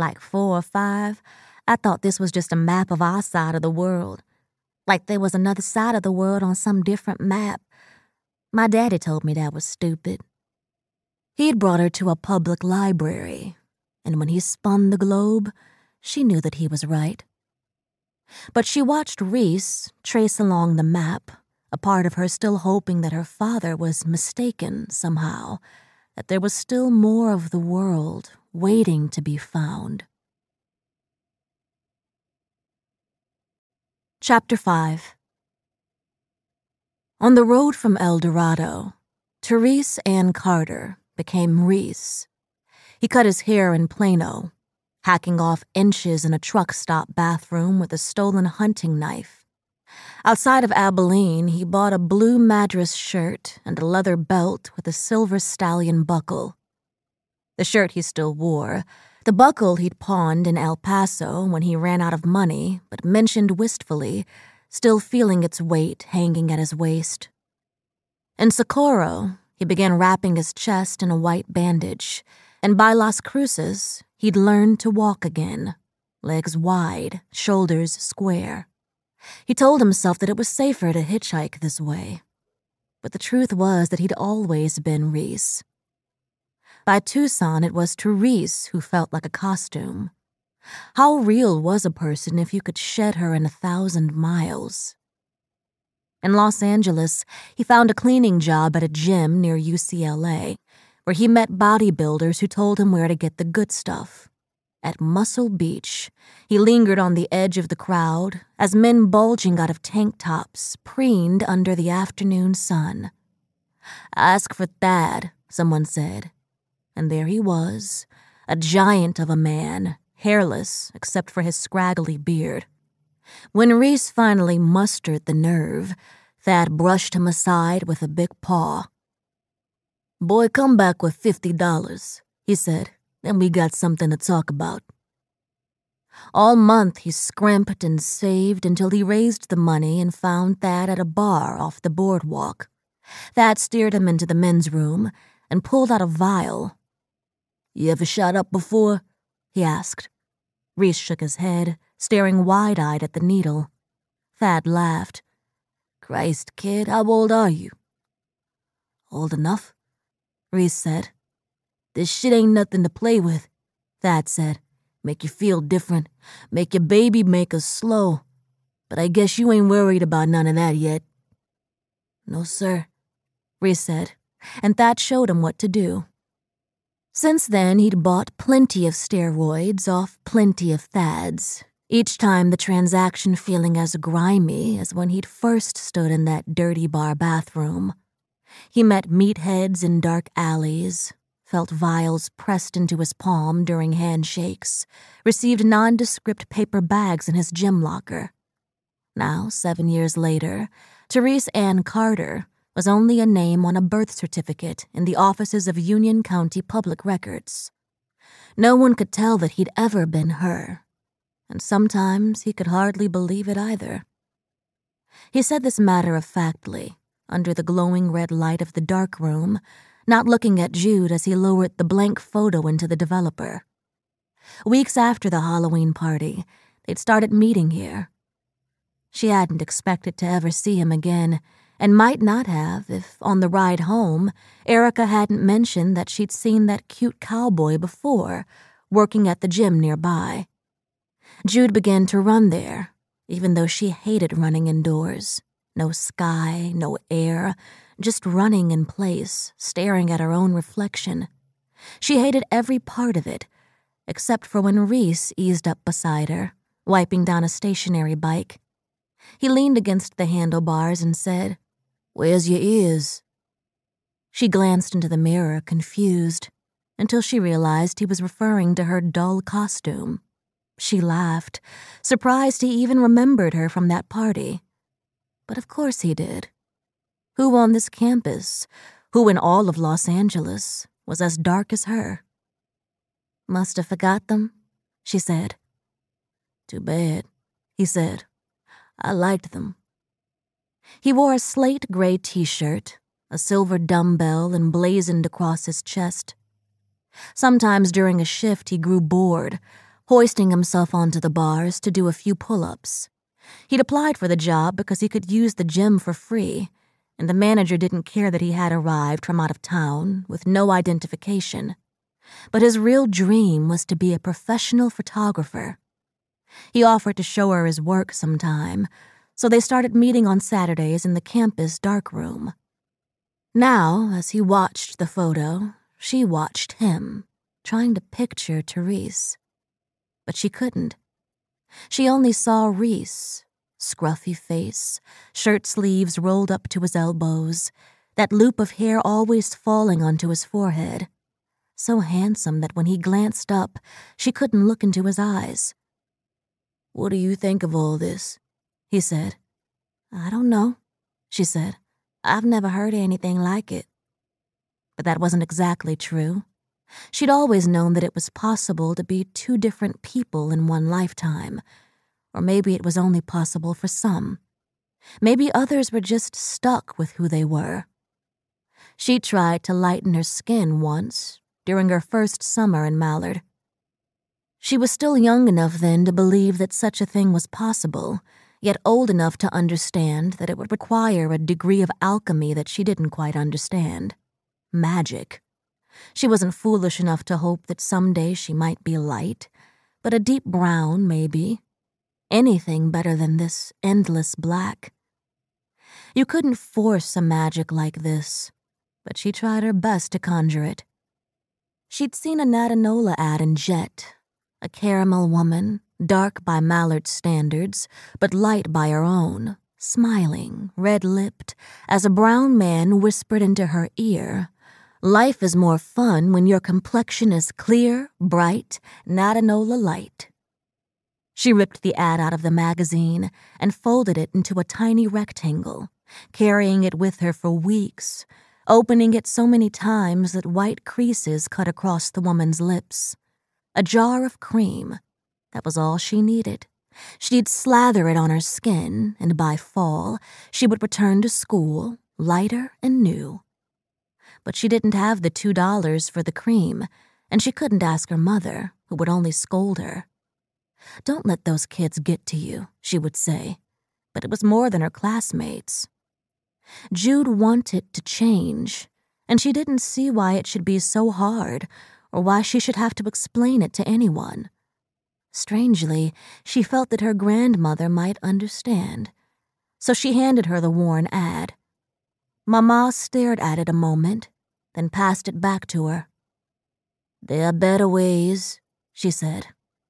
like 4 or 5, I thought this was just a map of our side of the world. Like there was another side of the world on some different map. My daddy told me that was stupid. He'd brought her to a public library, and when he spun the globe, she knew that he was right. But she watched Reese trace along the map, a part of her still hoping that her father was mistaken somehow, that there was still more of the world waiting to be found. Chapter 5. On the road from El Dorado, Therese Ann Carter became Reese. He cut his hair in Plano, hacking off inches in a truck stop bathroom with a stolen hunting knife. Outside of Abilene, he bought a blue Madras shirt and a leather belt with a silver stallion buckle. The shirt he still wore, the buckle he'd pawned in El Paso when he ran out of money, but mentioned wistfully, still feeling its weight hanging at his waist. In Socorro, he began wrapping his chest in a white bandage, and by Las Cruces, he'd learned to walk again, legs wide, shoulders square. He told himself that it was safer to hitchhike this way. But the truth was that he'd always been Reese. By Tucson, it was Therese who felt like a costume. How real was a person if you could shed her in 1,000 miles? In Los Angeles, he found a cleaning job at a gym near UCLA, where he met bodybuilders who told him where to get the good stuff. At Muscle Beach, he lingered on the edge of the crowd as men bulging out of tank tops preened under the afternoon sun. "Ask for Thad," someone said. And there he was, a giant of a man, hairless except for his scraggly beard. When Reese finally mustered the nerve, Thad brushed him aside with a big paw. "Boy, come back with $50, he said. Then we got something to talk about." All month he scrimped and saved until he raised the money and found Thad at a bar off the boardwalk. Thad steered him into the men's room and pulled out a vial. "You ever shot up before?" he asked. Reese shook his head, staring wide-eyed at the needle. Thad laughed. "Christ, kid, how old are you?" "Old enough," Reese said. "This shit ain't nothing to play with," Thad said. "Make you feel different. Make your baby make us slow. But I guess you ain't worried about none of that yet." "No, sir," Reese said, and Thad showed him what to do. Since then, he'd bought plenty of steroids off plenty of Thads, each time the transaction feeling as grimy as when he'd first stood in that dirty bar bathroom. He met meatheads in dark alleys, felt vials pressed into his palm during handshakes, received nondescript paper bags in his gym locker. Now, 7 years later, Therese Ann Carter was only a name on a birth certificate in the offices of Union County Public Records. No one could tell that he'd ever been her, and sometimes he could hardly believe it either. He said this matter-of-factly, under the glowing red light of the dark room, not looking at Jude as he lowered the blank photo into the developer. Weeks after the Halloween party, they'd started meeting here. She hadn't expected to ever see him again, and might not have if, on the ride home, Erica hadn't mentioned that she'd seen that cute cowboy before, working at the gym nearby. Jude began to run there, even though she hated running indoors. No sky, no air, just running in place, staring at her own reflection. She hated every part of it, except for when Reese eased up beside her, wiping down a stationary bike. He leaned against the handlebars and said, "Where's your ears?" She glanced into the mirror, confused, until she realized he was referring to her dull costume. She laughed, surprised he even remembered her from that party. But of course he did. Who on this campus, who in all of Los Angeles, was as dark as her? "Must have forgot them," she said. "Too bad," he said. "I liked them." He wore a slate gray t-shirt, a silver dumbbell emblazoned across his chest. Sometimes during a shift he grew bored, hoisting himself onto the bars to do a few pull-ups. He'd applied for the job because he could use the gym for free, and the manager didn't care that he had arrived from out of town with no identification. But his real dream was to be a professional photographer. He offered to show her his work sometime, so they started meeting on Saturdays in the campus darkroom. Now, as he watched the photo, she watched him, trying to picture Therese. But she couldn't. She only saw Reese, scruffy face, shirt sleeves rolled up to his elbows, that loop of hair always falling onto his forehead. So handsome that when he glanced up, she couldn't look into his eyes. "What do you think of all this?" he said. "I don't know," she said. "I've never heard anything like it." But that wasn't exactly true. She'd always known that it was possible to be two different people in one lifetime. Or maybe it was only possible for some. Maybe others were just stuck with who they were. She tried to lighten her skin once, during her first summer in Mallard. She was still young enough then to believe that such a thing was possible, yet old enough to understand that it would require a degree of alchemy that she didn't quite understand. Magic. She wasn't foolish enough to hope that someday she might be light, but a deep brown, maybe. Anything better than this endless black. You couldn't force a magic like this, but she tried her best to conjure it. She'd seen a Natanola ad in Jet, a caramel woman, dark by Mallard's standards, but light by her own, smiling, red-lipped, as a brown man whispered into her ear, "Life is more fun when your complexion is clear, bright, Natanola light." She ripped the ad out of the magazine and folded it into a tiny rectangle, carrying it with her for weeks, opening it so many times that white creases cut across the woman's lips. A jar of cream. That was all she needed. She'd slather it on her skin, and by fall, she would return to school, lighter and new. But she didn't have the $2 for the cream, and she couldn't ask her mother, who would only scold her. "Don't let those kids get to you," she would say, but it was more than her classmates. Jude wanted to change, and she didn't see why it should be so hard or why she should have to explain it to anyone. Strangely, she felt that her grandmother might understand, so she handed her the worn ad. Mama stared at it a moment, then passed it back to her. "There are better ways," she said.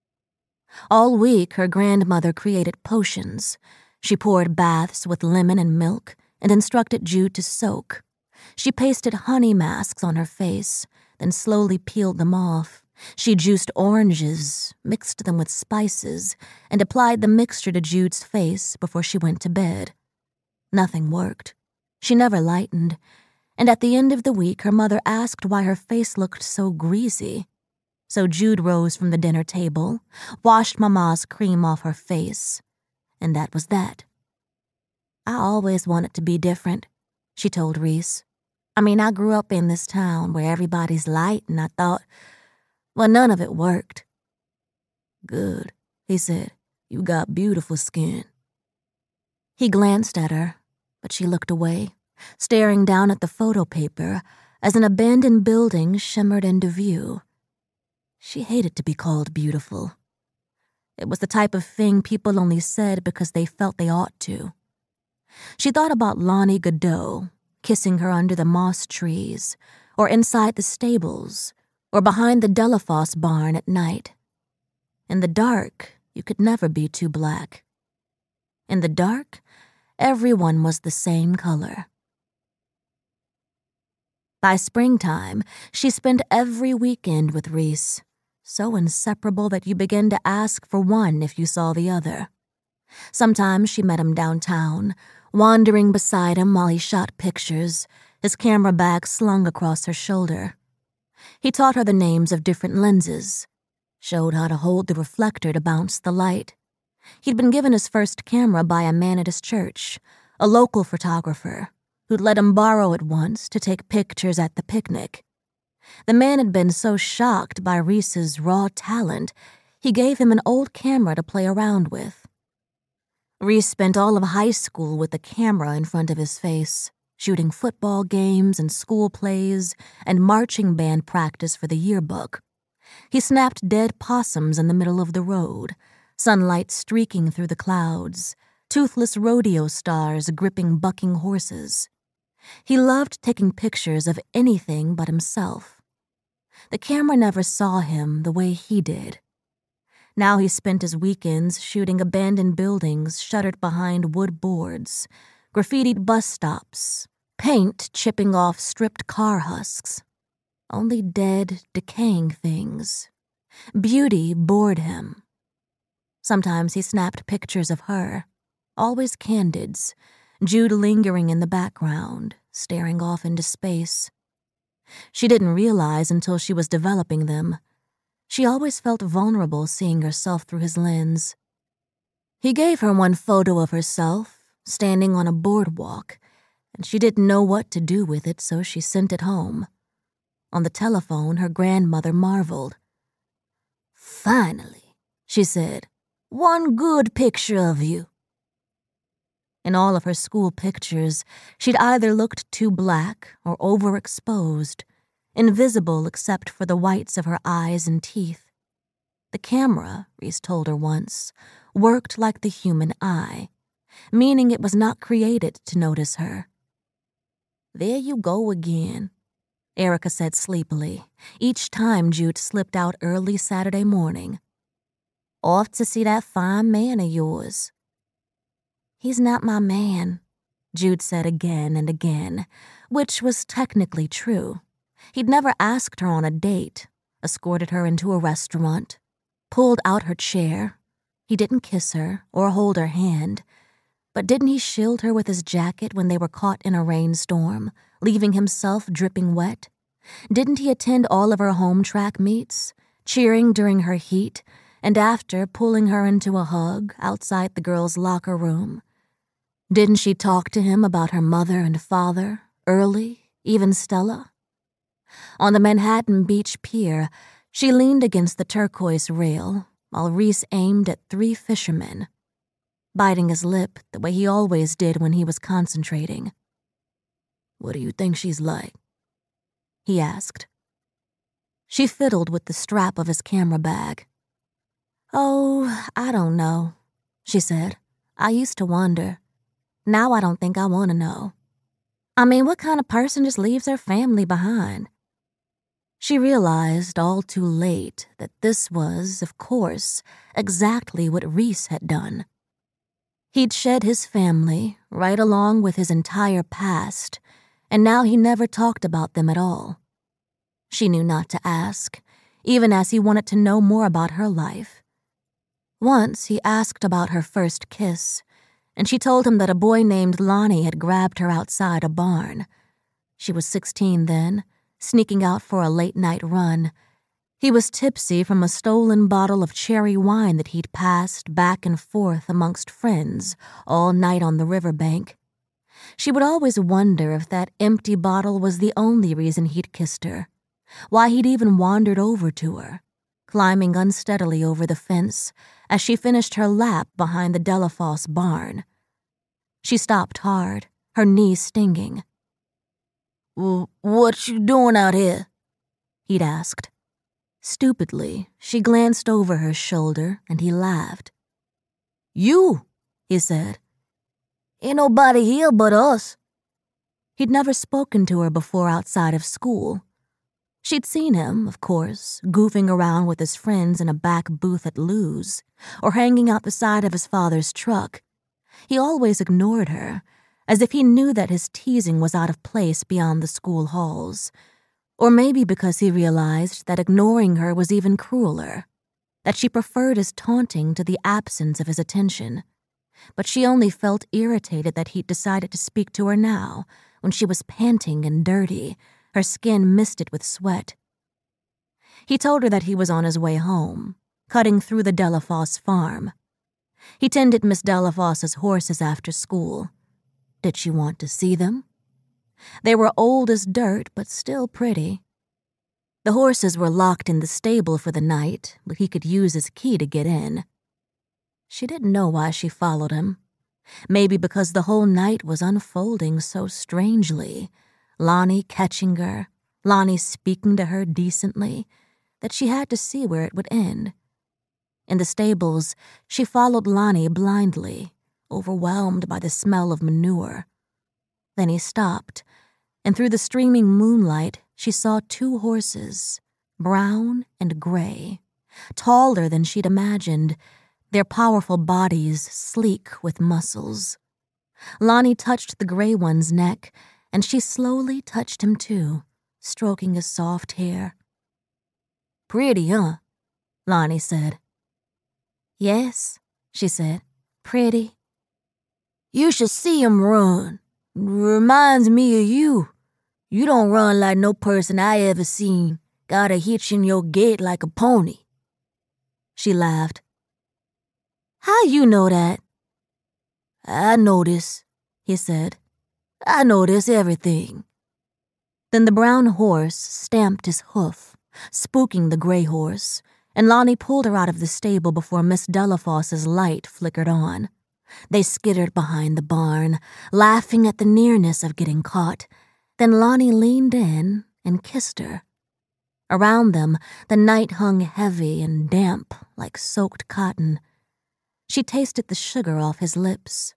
All week, her grandmother created potions. She poured baths with lemon and milk and instructed Jude to soak. She pasted honey masks on her face, then slowly peeled them off. She juiced oranges, mixed them with spices, and applied the mixture to Jude's face before she went to bed. Nothing worked. She never lightened, and at the end of the week her mother asked why her face looked so greasy. So Jude rose from the dinner table, washed Mama's cream off her face, and that was that. "I always wanted to be different," she told Reese. I grew up in this town where everybody's light, and I thought, well, none of it worked." "Good," he said. "You got beautiful skin." He glanced at her, but she looked away, staring down at the photo paper as an abandoned building shimmered into view. She hated to be called beautiful. It was the type of thing people only said because they felt they ought to. She thought about Lonnie Godot, kissing her under the moss trees, or inside the stables, or behind the Delafosse barn at night. In the dark, you could never be too black. In the dark, everyone was the same color. By springtime, she spent every weekend with Reese, so inseparable that you began to ask for one if you saw the other. Sometimes she met him downtown, wandering beside him while he shot pictures, his camera bag slung across her shoulder. He taught her the names of different lenses, showed how to hold the reflector to bounce the light. He'd been given his first camera by a man at his church, a local photographer, who'd let him borrow it once to take pictures at the picnic. The man had been so shocked by Reese's raw talent, He gave him an old camera to play around with. Reese spent all of high school with the camera in front of his face, shooting football games and school plays and marching band practice for the yearbook. He snapped dead possums in the middle of the road, sunlight streaking through the clouds, toothless rodeo stars gripping bucking horses. He loved taking pictures of anything but himself. The camera never saw him the way he did. Now he spent his weekends shooting abandoned buildings shuttered behind wood boards, graffitied bus stops, paint chipping off stripped car husks. Only dead, decaying things. Beauty bored him. Sometimes he snapped pictures of her, always candids, Jude lingering in the background, staring off into space. She didn't realize until she was developing them. She always felt vulnerable seeing herself through his lens. He gave her one photo of herself, standing on a boardwalk, and she didn't know what to do with it, so she sent it home. On the telephone, her grandmother marveled. "Finally," she said, "one good picture of you." In all of her school pictures, she'd either looked too black or overexposed, invisible except for the whites of her eyes and teeth. The camera, Reese told her once, worked like the human eye, meaning it was not created to notice her. "There you go again," Erica said sleepily, each time Jude slipped out early Saturday morning. "Off to see that fine man of yours." "He's not my man," Jude said again and again, which was technically true. He'd never asked her on a date, escorted her into a restaurant, pulled out her chair. He didn't kiss her or hold her hand, but didn't he shield her with his jacket when they were caught in a rainstorm, leaving himself dripping wet? Didn't he attend all of her home track meets, cheering during her heat, and after pulling her into a hug outside the girls' locker room? Didn't she talk to him about her mother and father, early, even Stella? On the Manhattan Beach pier, she leaned against the turquoise rail while Reese aimed at 3 fishermen, biting his lip the way he always did when he was concentrating. "What do you think she's like?" he asked. She fiddled with the strap of his camera bag. "Oh, I don't know," she said. "I used to wonder. Now I don't think I want to know. I mean, what kind of person just leaves their family behind?" She realized all too late that this was, of course, exactly what Reese had done. He'd shed his family right along with his entire past, and now he never talked about them at all. She knew not to ask, even as he wanted to know more about her life. Once he asked about her first kiss, and she told him that a boy named Lonnie had grabbed her outside a barn. She was 16 then, sneaking out for a late-night run. He was tipsy from a stolen bottle of cherry wine that he'd passed back and forth amongst friends all night on the riverbank. She would always wonder if that empty bottle was the only reason he'd kissed her, why he'd even wandered over to her, climbing unsteadily over the fence as she finished her lap behind the Delafosse barn. She stopped hard, her knee stinging. "What you doing out here?" he'd asked. Stupidly, she glanced over her shoulder and he laughed. "You," he said. "Ain't nobody here but us." He'd never spoken to her before outside of school. She'd seen him, of course, goofing around with his friends in a back booth at Lou's, or hanging out the side of his father's truck. He always ignored her, as if he knew that his teasing was out of place beyond the school halls. Or maybe because he realized that ignoring her was even crueler, that she preferred his taunting to the absence of his attention. But she only felt irritated that he'd decided to speak to her now, when she was panting and dirty, her skin misted with sweat. He told her that he was on his way home, cutting through the Delafosse farm. He tended Miss Delafosse's horses after school. Did she want to see them? They were old as dirt, but still pretty. The horses were locked in the stable for the night, but he could use his key to get in. She didn't know why she followed him. Maybe because the whole night was unfolding so strangely, Lonnie catching her, Lonnie speaking to her decently, that she had to see where it would end. In the stables, she followed Lonnie blindly, overwhelmed by the smell of manure. Then he stopped, and through the streaming moonlight, she saw two horses, brown and gray, taller than she'd imagined, their powerful bodies sleek with muscles. Lonnie touched the gray one's neck, and she slowly touched him too, stroking his soft hair. "Pretty, huh?" Lonnie said. "Yes," she said. "Pretty." "You should see him run. Reminds me of you. You don't run like no person I ever seen. Got a hitch in your gait like a pony." She laughed. "How you know that?" "I notice," he said. "I notice everything." Then the brown horse stamped his hoof, spooking the gray horse, and Lonnie pulled her out of the stable before Miss Delafoss's light flickered on. They skittered behind the barn, laughing at the nearness of getting caught. Then Lonnie leaned in and kissed her. Around them, the night hung heavy and damp like soaked cotton. She tasted the sugar off his lips.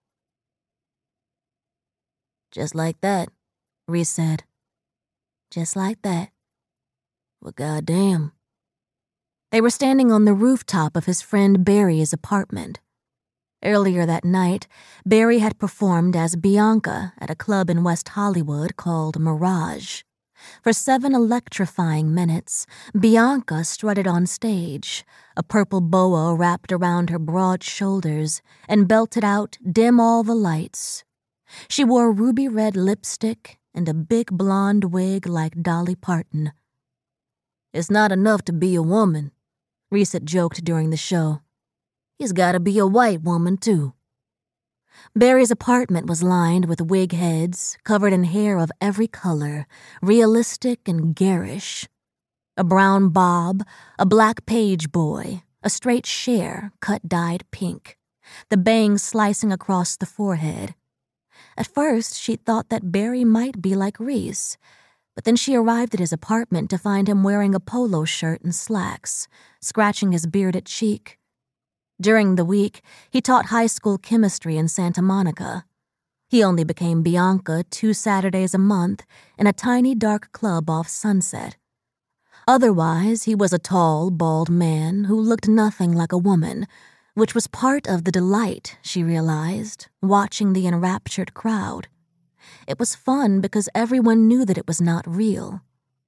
"Just like that," Reese said. "Just like that." "Well, goddamn." They were standing on the rooftop of his friend Barry's apartment. Earlier that night, Barry had performed as Bianca at a club in West Hollywood called Mirage. For 7 electrifying minutes, Bianca strutted on stage, a purple boa wrapped around her broad shoulders, and belted out "Dim All the Lights." She wore ruby red lipstick and a big blonde wig like Dolly Parton. "It's not enough to be a woman," Reese had joked during the show. "He's gotta be a white woman, too." Barry's apartment was lined with wig heads, covered in hair of every color, realistic and garish. A brown bob, a black page boy, a straight Cher cut dyed pink, the bangs slicing across the forehead. At first, she thought that Barry might be like Reese, but then she arrived at his apartment to find him wearing a polo shirt and slacks, scratching his bearded cheek. During the week, he taught high school chemistry in Santa Monica. He only became Bianca 2 Saturdays a month in a tiny dark club off Sunset. Otherwise, he was a tall, bald man who looked nothing like a woman, which was part of the delight, she realized, watching the enraptured crowd. It was fun because everyone knew that it was not real.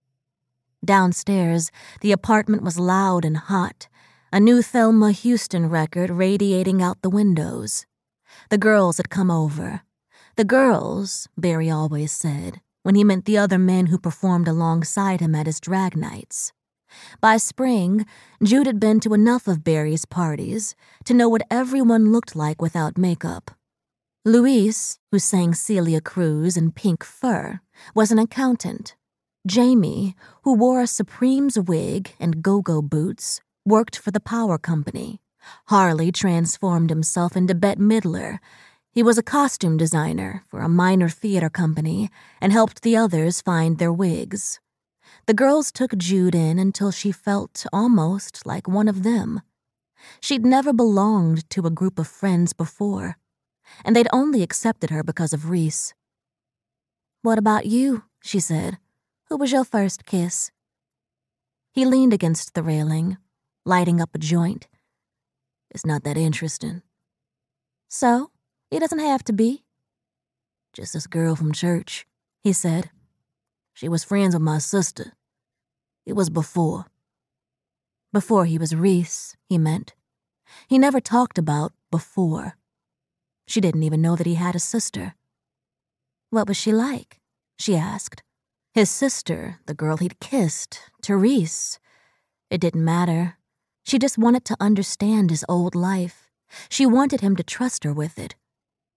Downstairs, the apartment was loud and hot, a new Thelma Houston record radiating out the windows. The girls had come over. The girls, Barry always said, when he meant the other men who performed alongside him at his drag nights. By spring, Jude had been to enough of Barry's parties to know what everyone looked like without makeup. Luis, who sang Celia Cruz in pink fur, was an accountant. Jamie, who wore a Supreme's wig and go-go boots, worked for the power company. Harley transformed himself into Bette Midler. He was a costume designer for a minor theater company and helped the others find their wigs. The girls took Jude in until she felt almost like one of them. She'd never belonged to a group of friends before, and they'd only accepted her because of Reese. "What about you?" she said. "Who was your first kiss?" He leaned against the railing, lighting up a joint. "It's not that interesting." "So? It doesn't have to be." "Just this girl from church," he said. "She was friends with my sister. It was before." Before he was Reese, he meant. He never talked about before. She didn't even know that he had a sister. "What was she like?" she asked. His sister, the girl he'd kissed, Therese. It didn't matter. She just wanted to understand his old life. She wanted him to trust her with it.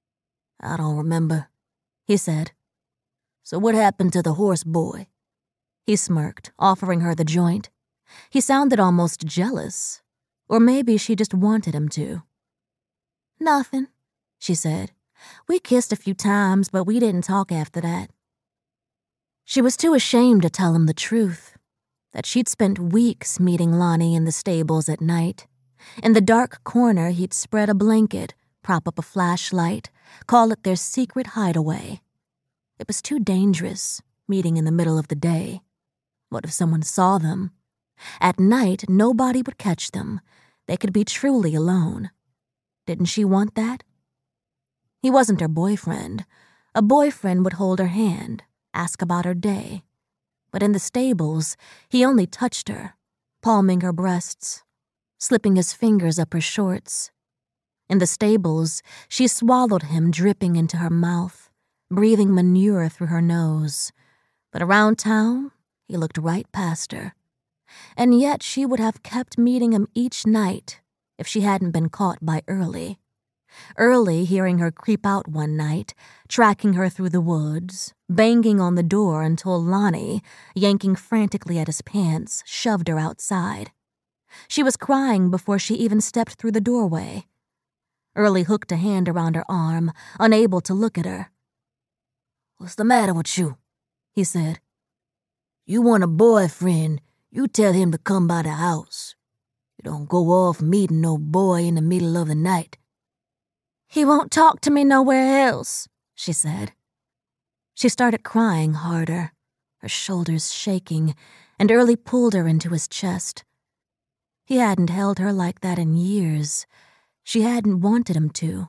"I don't remember," he said. "So what happened to the horse boy?" He smirked, offering her the joint. He sounded almost jealous. Or maybe she just wanted him to. "Nothing," she said. "We kissed a few times, but we didn't talk after that." She was too ashamed to tell him the truth, that she'd spent weeks meeting Lonnie in the stables at night. In the dark corner, he'd spread a blanket, prop up a flashlight, call it their secret hideaway. It was too dangerous, meeting in the middle of the day. What if someone saw them? At night, nobody would catch them. They could be truly alone. Didn't she want that? He wasn't her boyfriend. A boyfriend would hold her hand, ask about her day. But in the stables, he only touched her, palming her breasts, slipping his fingers up her shorts. In the stables, she swallowed him dripping into her mouth, breathing manure through her nose. But around town, he looked right past her. And yet she would have kept meeting him each night if she hadn't been caught by Early. Early hearing her creep out one night, tracking her through the woods, banging on the door until Lonnie, yanking frantically at his pants, shoved her outside. She was crying before she even stepped through the doorway. Early hooked a hand around her arm, unable to look at her. "What's the matter with you?" he said. "You want a boyfriend, you tell him to come by the house. You don't go off meeting no boy in the middle of the night." "He won't talk to me nowhere else," she said. She started crying harder, her shoulders shaking, and Early pulled her into his chest. He hadn't held her like that in years. She hadn't wanted him to.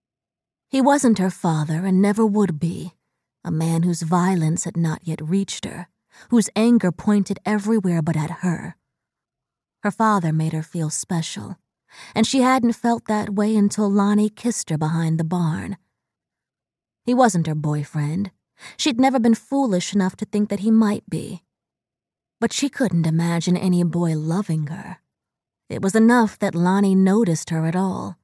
He wasn't her father and never would be, a man whose violence had not yet reached her, whose anger pointed everywhere but at her. Her father made her feel special, and she hadn't felt that way until Lonnie kissed her behind the barn. He wasn't her boyfriend. She'd never been foolish enough to think that he might be. But she couldn't imagine any boy loving her. It was enough that Lonnie noticed her at all.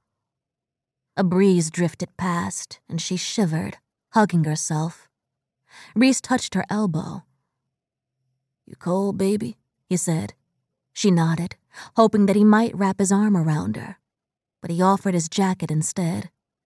A breeze drifted past, and she shivered, hugging herself. Reese touched her elbow. "You cold, baby?" he said. She nodded, hoping that he might wrap his arm around her, but he offered his jacket instead.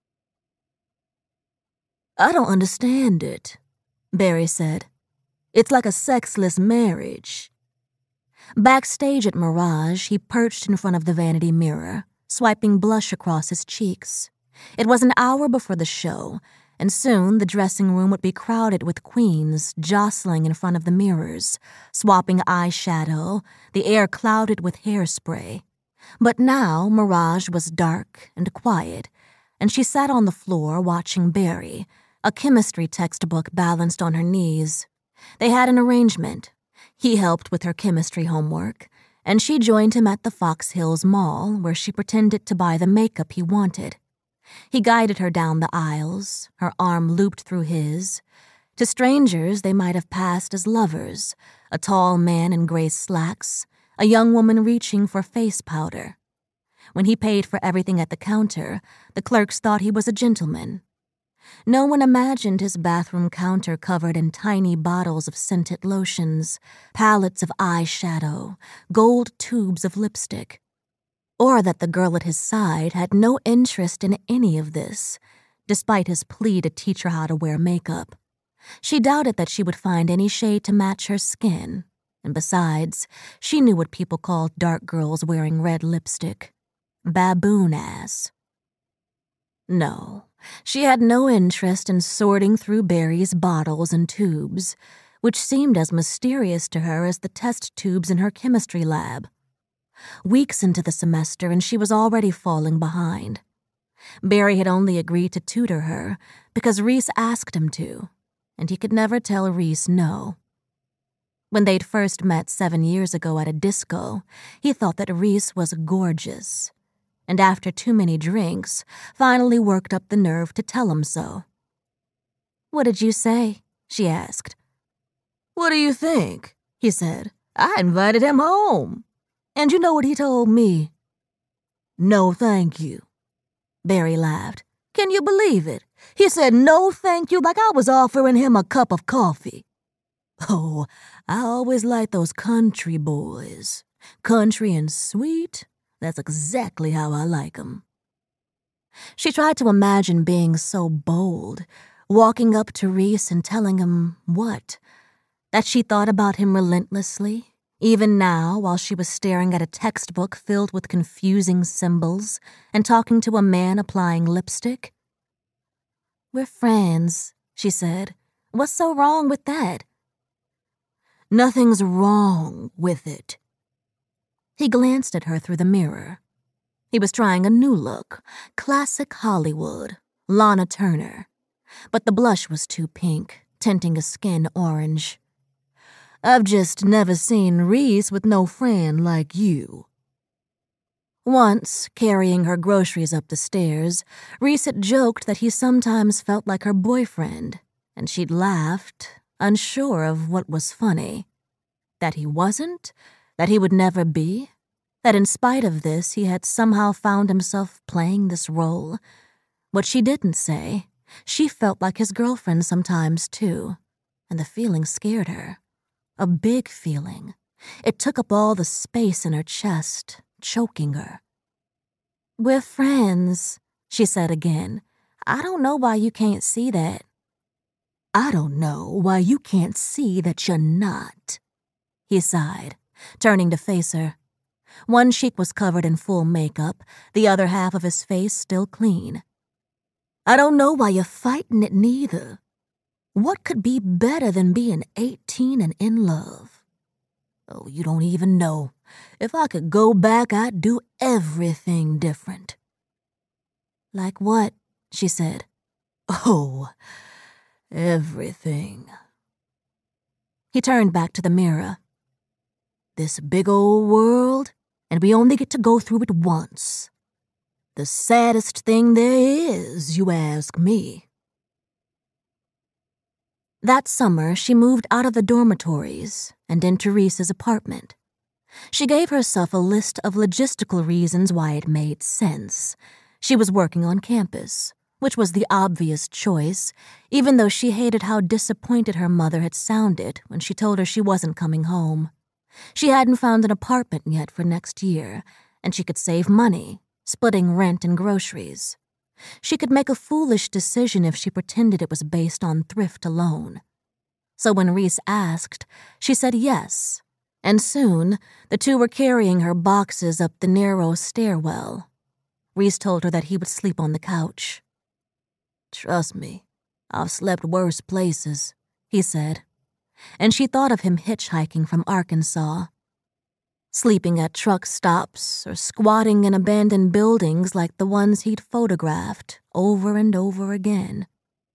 "I don't understand it," Barry said. "It's like a sexless marriage." Backstage at Mirage, he perched in front of the vanity mirror, swiping blush across his cheeks. It was an hour before the show, and soon the dressing room would be crowded with queens jostling in front of the mirrors, swapping eyeshadow, the air clouded with hairspray. But now Mirage was dark and quiet, and she sat on the floor watching Barry, a chemistry textbook balanced on her knees. They had an arrangement. He helped with her chemistry homework, and she joined him at the Fox Hills Mall, where she pretended to buy the makeup he wanted. He guided her down the aisles, her arm looped through his. To strangers, they might have passed as lovers, a tall man in gray slacks, a young woman reaching for face powder. When he paid for everything at the counter, the clerks thought he was a gentleman. No one imagined his bathroom counter covered in tiny bottles of scented lotions, palettes of eyeshadow, gold tubes of lipstick. Or that the girl at his side had no interest in any of this, despite his plea to teach her how to wear makeup. She doubted that she would find any shade to match her skin, and besides, she knew what people called dark girls wearing red lipstick. Baboon ass. No, she had no interest in sorting through Barry's bottles and tubes, which seemed as mysterious to her as the test tubes in her chemistry lab. Weeks into the semester, and she was already falling behind. Barry had only agreed to tutor her because Reese asked him to, and he could never tell Reese no. When they'd first met 7 years ago at a disco, he thought that Reese was gorgeous, and after too many drinks, finally worked up the nerve to tell him so. "What did you say?" she asked. "What do you think?" he said. "I invited him home. And you know what he told me?" "No, thank you." Barry laughed. "Can you believe it? He said no thank you like I was offering him a cup of coffee." Oh, I always like those country boys. Country and sweet, that's exactly how I like 'em. She tried to imagine being so bold, walking up to Reese and telling him what? That she thought about him relentlessly, even now while she was staring at a textbook filled with confusing symbols and talking to a man applying lipstick. "We're friends," she said. "What's so wrong with that?" "Nothing's wrong with it." He glanced at her through the mirror. He was trying a new look, classic Hollywood, Lana Turner. But the blush was too pink, tinting his skin orange. "I've just never seen Reese with no friend like you." Once, carrying her groceries up the stairs, Reese had joked that he sometimes felt like her boyfriend, and she'd laughed, unsure of what was funny. That he wasn't, that he would never be, that in spite of this he had somehow found himself playing this role. What she didn't say, she felt like his girlfriend sometimes too, and the feeling scared her. A big feeling. It took up all the space in her chest, choking her. "We're friends," she said again. "I don't know why you can't see that." "I don't know why you can't see that you're not," he sighed, turning to face her. One cheek was covered in full makeup, the other half of his face still clean. "I don't know why you're fighting it neither. What could be better than being 18 and in love? Oh, you don't even know. If I could go back, I'd do everything different." "Like what?" she said. "Oh, everything." He turned back to the mirror. "This big old world, and we only get to go through it once. The saddest thing there is, you ask me." That summer, she moved out of the dormitories and into Reese's apartment. She gave herself a list of logistical reasons why it made sense. She was working on campus, which was the obvious choice, even though she hated how disappointed her mother had sounded when she told her she wasn't coming home. She hadn't found an apartment yet for next year, and she could save money, splitting rent and groceries. She could make a foolish decision if she pretended it was based on thrift alone. So when Reese asked, she said yes, and soon the two were carrying her boxes up the narrow stairwell. Reese told her that he would sleep on the couch. "Trust me, I've slept worse places," he said, and she thought of him hitchhiking from Arkansas. Sleeping at truck stops or squatting in abandoned buildings like the ones he'd photographed over and over again.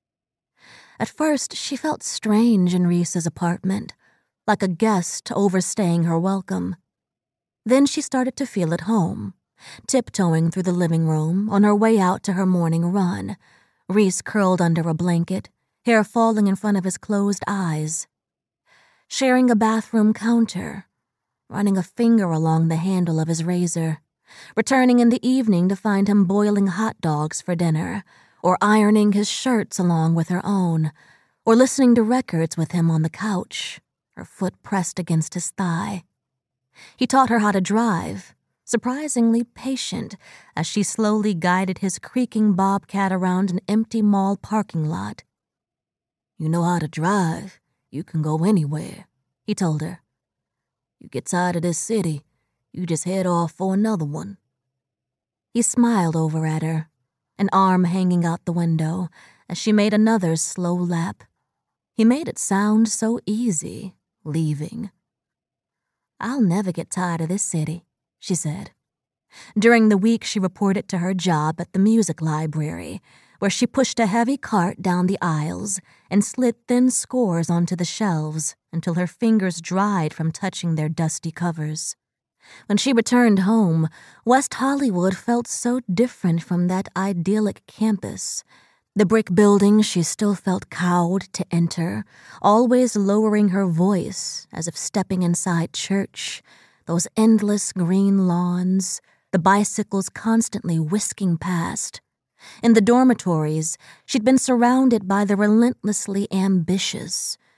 At first, she felt strange in Reese's apartment, like a guest overstaying her welcome. Then she started to feel at home, tiptoeing through the living room on her way out to her morning run, Reese curled under a blanket, hair falling in front of his closed eyes. Sharing a bathroom counter, running a finger along the handle of his razor, returning in the evening to find him boiling hot dogs for dinner, or ironing his shirts along with her own, or listening to records with him on the couch, her foot pressed against his thigh. He taught her how to drive, surprisingly patient as she slowly guided his creaking bobcat around an empty mall parking lot. "You know how to drive. You can go anywhere," he told her. "You get tired of this city, you just head off for another one." He smiled over at her, an arm hanging out the window as she made another slow lap. He made it sound so easy, leaving. "I'll never get tired of this city," she said. During the week, she reported to her job at the music library, where she pushed a heavy cart down the aisles and slid thin scores onto the shelves until her fingers dried from touching their dusty covers. When she returned home, West Hollywood felt so different from that idyllic campus. The brick building she still felt cowed to enter, always lowering her voice as if stepping inside church, those endless green lawns, the bicycles constantly whisking past. In the dormitories, she'd been surrounded by the relentlessly ambitious.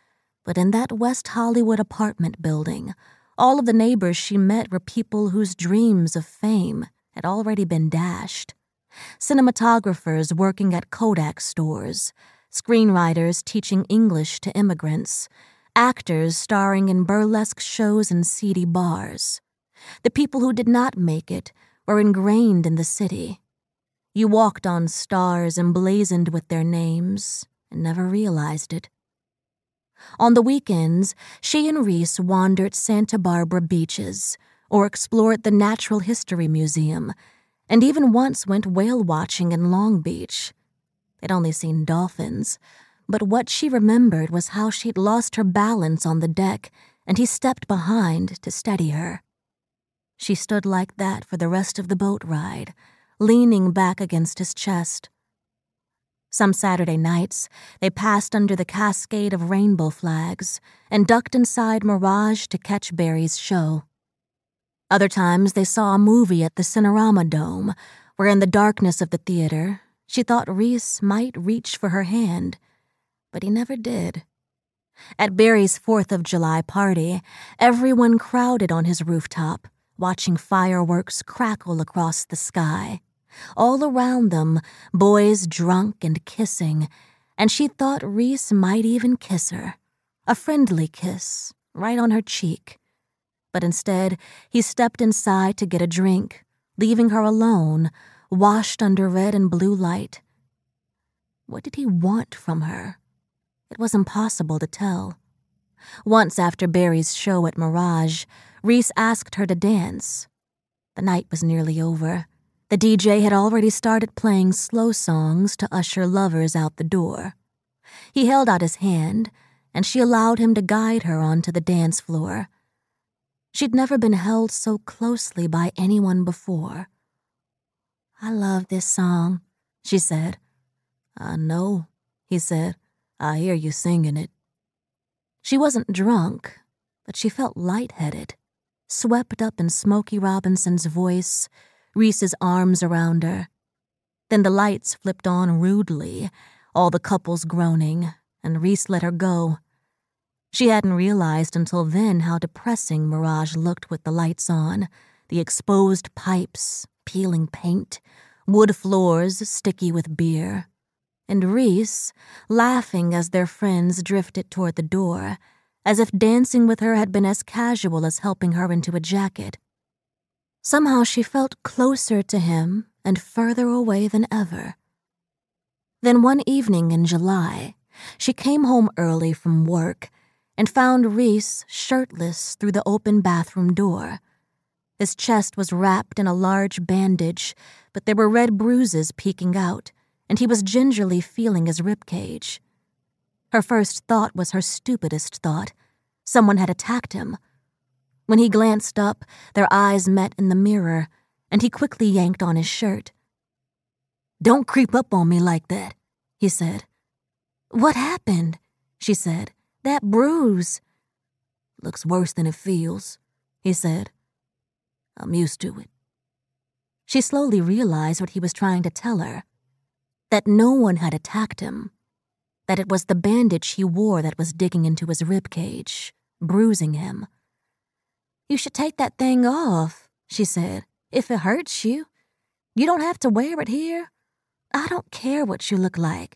But in that West Hollywood apartment building, all of the neighbors she met were people whose dreams of fame had already been dashed. Cinematographers working at Kodak stores, screenwriters teaching English to immigrants, actors starring in burlesque shows and seedy bars. The people who did not make it were ingrained in the city. You walked on stars emblazoned with their names and never realized it. On the weekends, she and Reese wandered Santa Barbara beaches or explored the Natural History Museum, and even once went whale watching in Long Beach. They'd only seen dolphins, but what she remembered was how she'd lost her balance on the deck and he stepped behind to steady her. She stood like that for the rest of the boat ride, leaning back against his chest. Some Saturday nights, they passed under the cascade of rainbow flags and ducked inside Mirage to catch Barry's show. Other times, they saw a movie at the Cinerama Dome, where in the darkness of the theater, she thought Reese might reach for her hand, but he never did. At Barry's 4th of July party, everyone crowded on his rooftop, watching fireworks crackle across the sky. All around them, boys drunk and kissing, and she thought Reese might even kiss her. A friendly kiss, right on her cheek. But instead, he stepped inside to get a drink, leaving her alone, washed under red and blue light. What did he want from her? It was impossible to tell. Once after Barry's show at Mirage, Reese asked her to dance. The night was nearly over. The DJ had already started playing slow songs to usher lovers out the door. He held out his hand, and she allowed him to guide her onto the dance floor. She'd never been held so closely by anyone before. "I love this song," she said. "I know," he said. "I hear you singing it." She wasn't drunk, but she felt lightheaded, swept up in Smokey Robinson's voice, Reese's arms around her. Then the lights flipped on rudely, all the couples groaning, and Reese let her go. She hadn't realized until then how depressing Mirage looked with the lights on, the exposed pipes, peeling paint, wood floors sticky with beer. And Reese, laughing as their friends drifted toward the door, as if dancing with her had been as casual as helping her into a jacket. Somehow she felt closer to him and further away than ever. Then one evening in July, she came home early from work and found Reese shirtless through the open bathroom door. His chest was wrapped in a large bandage, but there were red bruises peeking out, and he was gingerly feeling his ribcage. Her first thought was her stupidest thought. Someone had attacked him. When he glanced up, their eyes met in the mirror, and he quickly yanked on his shirt. "Don't creep up on me like that," he said. "What happened?" she said. "That bruise." "Looks worse than it feels," he said. "I'm used to it." She slowly realized what he was trying to tell her. That no one had attacked him. That it was the bandage he wore that was digging into his ribcage, bruising him. "You should take that thing off," she said, "if it hurts you. You don't have to wear it here. I don't care what you look like."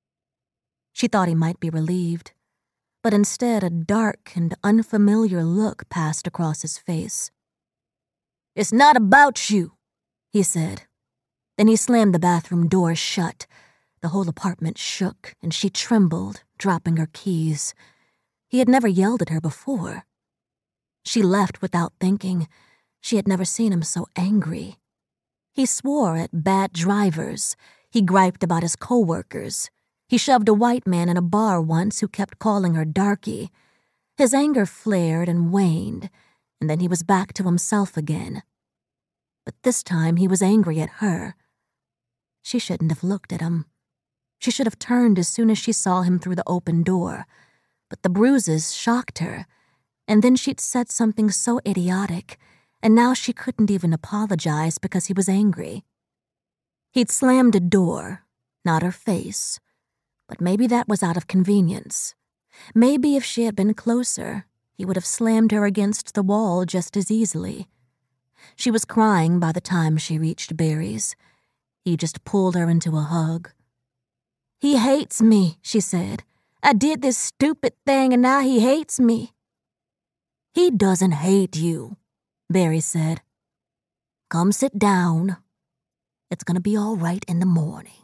She thought he might be relieved, but instead a dark and unfamiliar look passed across his face. "It's not about you," he said. Then he slammed the bathroom door shut. The whole apartment shook, and she trembled, dropping her keys. He had never yelled at her before. She left without thinking. She had never seen him so angry. He swore at bad drivers. He griped about his coworkers. He shoved a white man in a bar once who kept calling her darky. His anger flared and waned, and then he was back to himself again. But this time he was angry at her. She shouldn't have looked at him. She should have turned as soon as she saw him through the open door. But the bruises shocked her, and then she'd said something so idiotic, and now she couldn't even apologize because he was angry. He'd slammed a door, not her face, but maybe that was out of convenience. Maybe if she had been closer, he would have slammed her against the wall just as easily. She was crying by the time she reached Barry's. He just pulled her into a hug. "He hates me," she said. "I did this stupid thing and now he hates me." "He doesn't hate you," Barry said. "Come sit down. It's gonna be all right in the morning."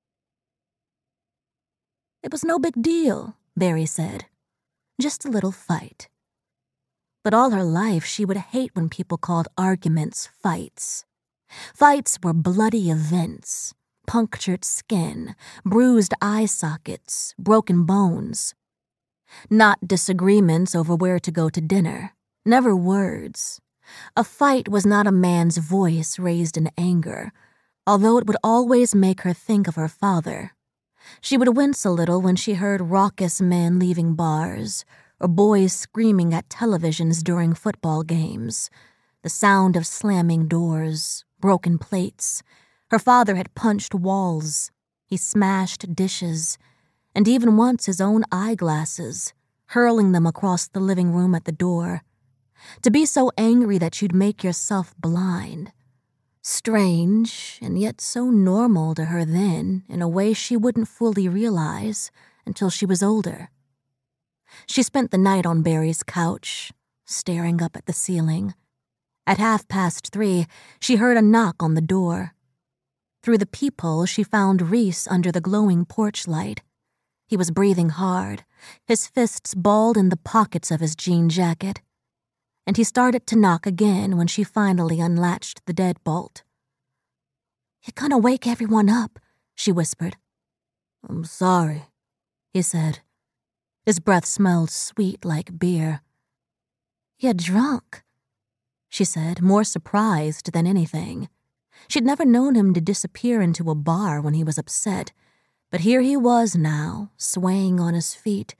It was no big deal, Barry said. Just a little fight. But all her life she would hate when people called arguments fights. Fights were bloody events, punctured skin, bruised eye sockets, broken bones. Not disagreements over where to go to dinner, never words. A fight was not a man's voice raised in anger, although it would always make her think of her father. She would wince a little when she heard raucous men leaving bars, or boys screaming at televisions during football games. The sound of slamming doors, broken plates. Her father had punched walls. He smashed dishes, and even once his own eyeglasses, hurling them across the living room at the door. To be so angry that you'd make yourself blind. Strange, and yet so normal to her then in a way she wouldn't fully realize until she was older. She spent the night on Barry's couch, staring up at the ceiling. At 3:30, she heard a knock on the door. Through the peephole, she found Reese under the glowing porch light. He was breathing hard, his fists balled in the pockets of his jean jacket. And he started to knock again when she finally unlatched the deadbolt. "You're gonna wake everyone up," she whispered. "I'm sorry," he said. His breath smelled sweet like beer. "You're drunk," she said, more surprised than anything. She'd never known him to disappear into a bar when he was upset, but here he was now, swaying on his feet.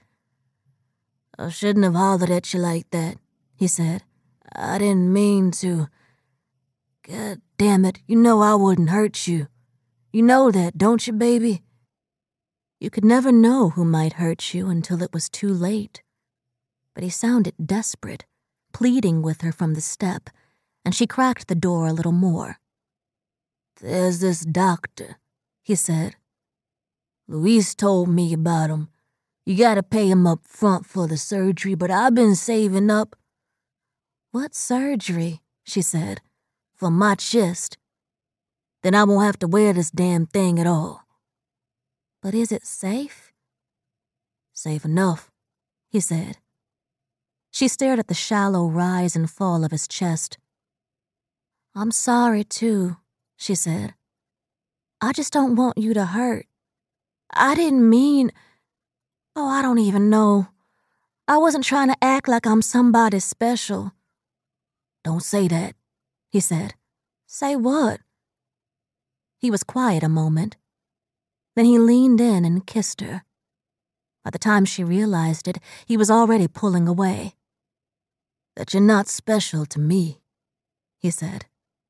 "I shouldn't have hollered at you like that," he said. "I didn't mean to. God damn it, you know I wouldn't hurt you. You know that, don't you, baby?" You could never know who might hurt you until it was too late. But he sounded desperate, pleading with her from the step, and she cracked the door a little more. "There's this doctor," he said. "Luis told me about him. You gotta pay him up front for the surgery, but I've been saving up." "What surgery?" she said. "For my chest. Then I won't have to wear this damn thing at all." "But is it safe?" "Safe enough," he said. She stared at the shallow rise and fall of his chest. "I'm sorry, too," she said. "I just don't want you to hurt. I didn't mean... Oh, I don't even know. I wasn't trying to act like I'm somebody special." "Don't say that," he said. "Say what?" He was quiet a moment. Then he leaned in and kissed her. By the time she realized it, he was already pulling away. "That you're not special to me," he said.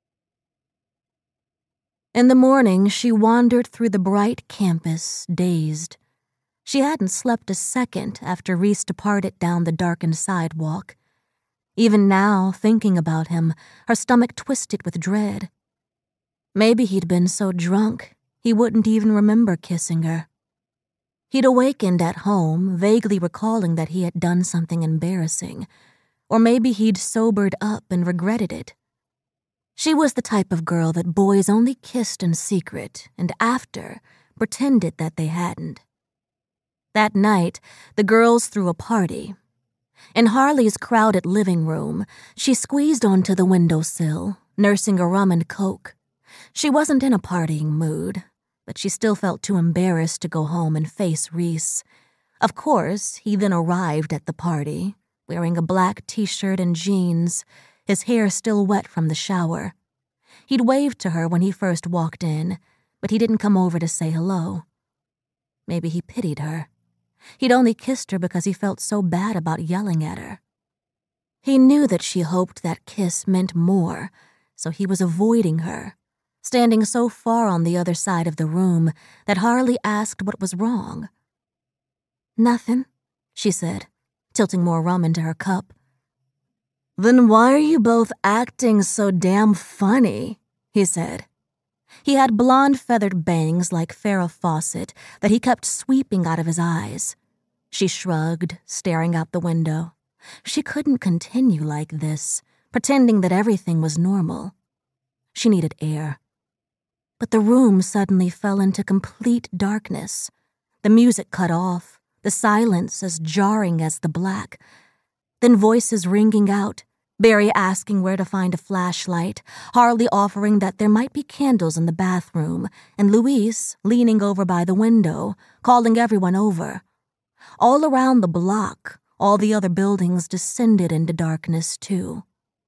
In the morning, she wandered through the bright campus, dazed. She hadn't slept a second after Reese departed down the darkened sidewalk. Even now, thinking about him, her stomach twisted with dread. Maybe he'd been so drunk, he wouldn't even remember kissing her. He'd awakened at home, vaguely recalling that he had done something embarrassing, or maybe he'd sobered up and regretted it. She was the type of girl that boys only kissed in secret and after pretended that they hadn't. That night, the girls threw a party. In Harley's crowded living room, she squeezed onto the windowsill, nursing a rum and coke. She wasn't in a partying mood, but she still felt too embarrassed to go home and face Reese. Of course, he then arrived at the party, wearing a black t-shirt and jeans, his hair still wet from the shower. He'd waved to her when he first walked in, but he didn't come over to say hello. Maybe he pitied her. He'd only kissed her because he felt so bad about yelling at her. He knew that she hoped that kiss meant more, so he was avoiding her, standing so far on the other side of the room that Harley asked what was wrong. "Nothing," she said, tilting more rum into her cup. Then why are you both acting so damn funny? He said. He had blonde feathered bangs like Farrah Fawcett that he kept sweeping out of his eyes. She shrugged, staring out the window. She couldn't continue like this, pretending that everything was normal. She needed air. But the room suddenly fell into complete darkness. The music cut off, the silence as jarring as the black. Then voices ringing out, Barry asking where to find a flashlight, Harley offering that there might be candles in the bathroom, and Louise leaning over by the window, calling everyone over. All around the block, all the other buildings descended into darkness too.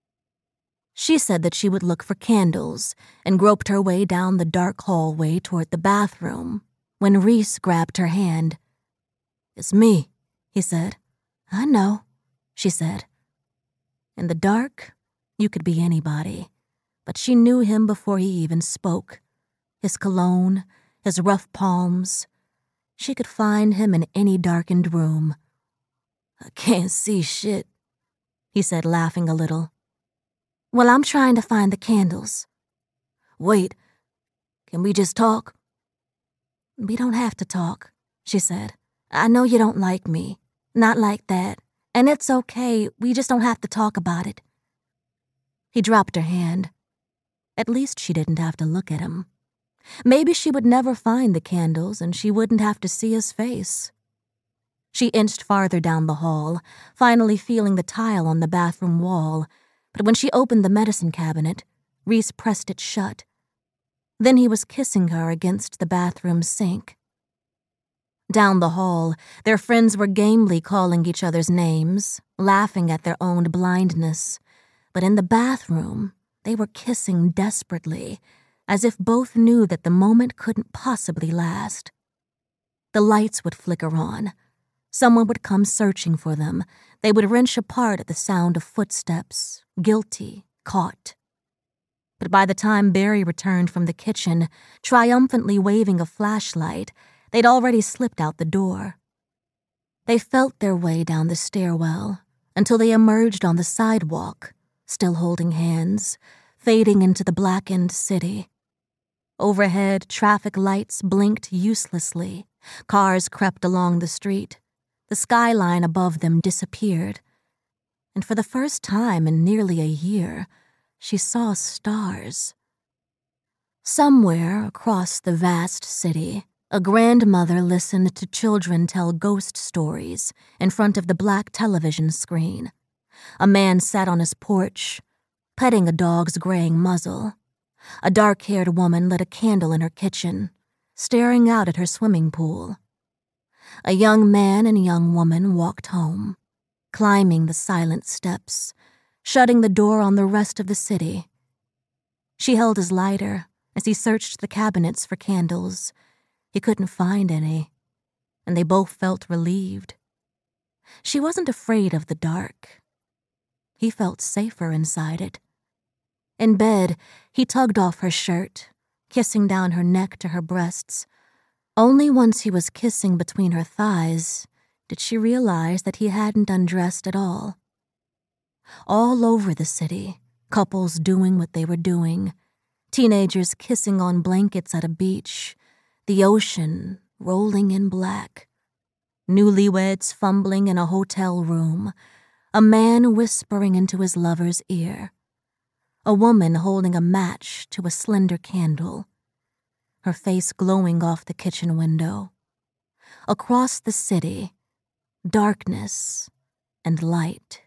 She said that she would look for candles and groped her way down the dark hallway toward the bathroom when Reese grabbed her hand. "It's me," he said. "I know," she said. In the dark, you could be anybody, but she knew him before he even spoke. His cologne, his rough palms. She could find him in any darkened room. "I can't see shit," he said, laughing a little. "Well, I'm trying to find the candles." "Wait, can we just talk?" "We don't have to talk," she said. "I know you don't like me. Not like that. And it's okay, we just don't have to talk about it." He dropped her hand. At least she didn't have to look at him. Maybe she would never find the candles and she wouldn't have to see his face. She inched farther down the hall, finally feeling the tile on the bathroom wall, but when she opened the medicine cabinet, Reese pressed it shut. Then he was kissing her against the bathroom sink. Down the hall, their friends were gamely calling each other's names, laughing at their own blindness. But in the bathroom, they were kissing desperately, as if both knew that the moment couldn't possibly last. The lights would flicker on. Someone would come searching for them. They would wrench apart at the sound of footsteps, guilty, caught. But by the time Barry returned from the kitchen, triumphantly waving a flashlight, they'd already slipped out the door. They felt their way down the stairwell until they emerged on the sidewalk, still holding hands, fading into the blackened city. Overhead, traffic lights blinked uselessly. Cars crept along the street. The skyline above them disappeared. And for the first time in nearly a year, she saw stars. Somewhere across the vast city, a grandmother listened to children tell ghost stories in front of the black television screen. A man sat on his porch, petting a dog's graying muzzle. A dark-haired woman lit a candle in her kitchen, staring out at her swimming pool. A young man and a young woman walked home, climbing the silent steps, shutting the door on the rest of the city. She held his lighter as he searched the cabinets for candles. He couldn't find any, and they both felt relieved. She wasn't afraid of the dark. He felt safer inside it. In bed, he tugged off her shirt, kissing down her neck to her breasts. Only once he was kissing between her thighs did she realize that he hadn't undressed at all. All over the city, couples doing what they were doing, teenagers kissing on blankets at a beach, the ocean rolling in black, newlyweds fumbling in a hotel room, a man whispering into his lover's ear, a woman holding a match to a slender candle, her face glowing off the kitchen window. Across the city, darkness and light.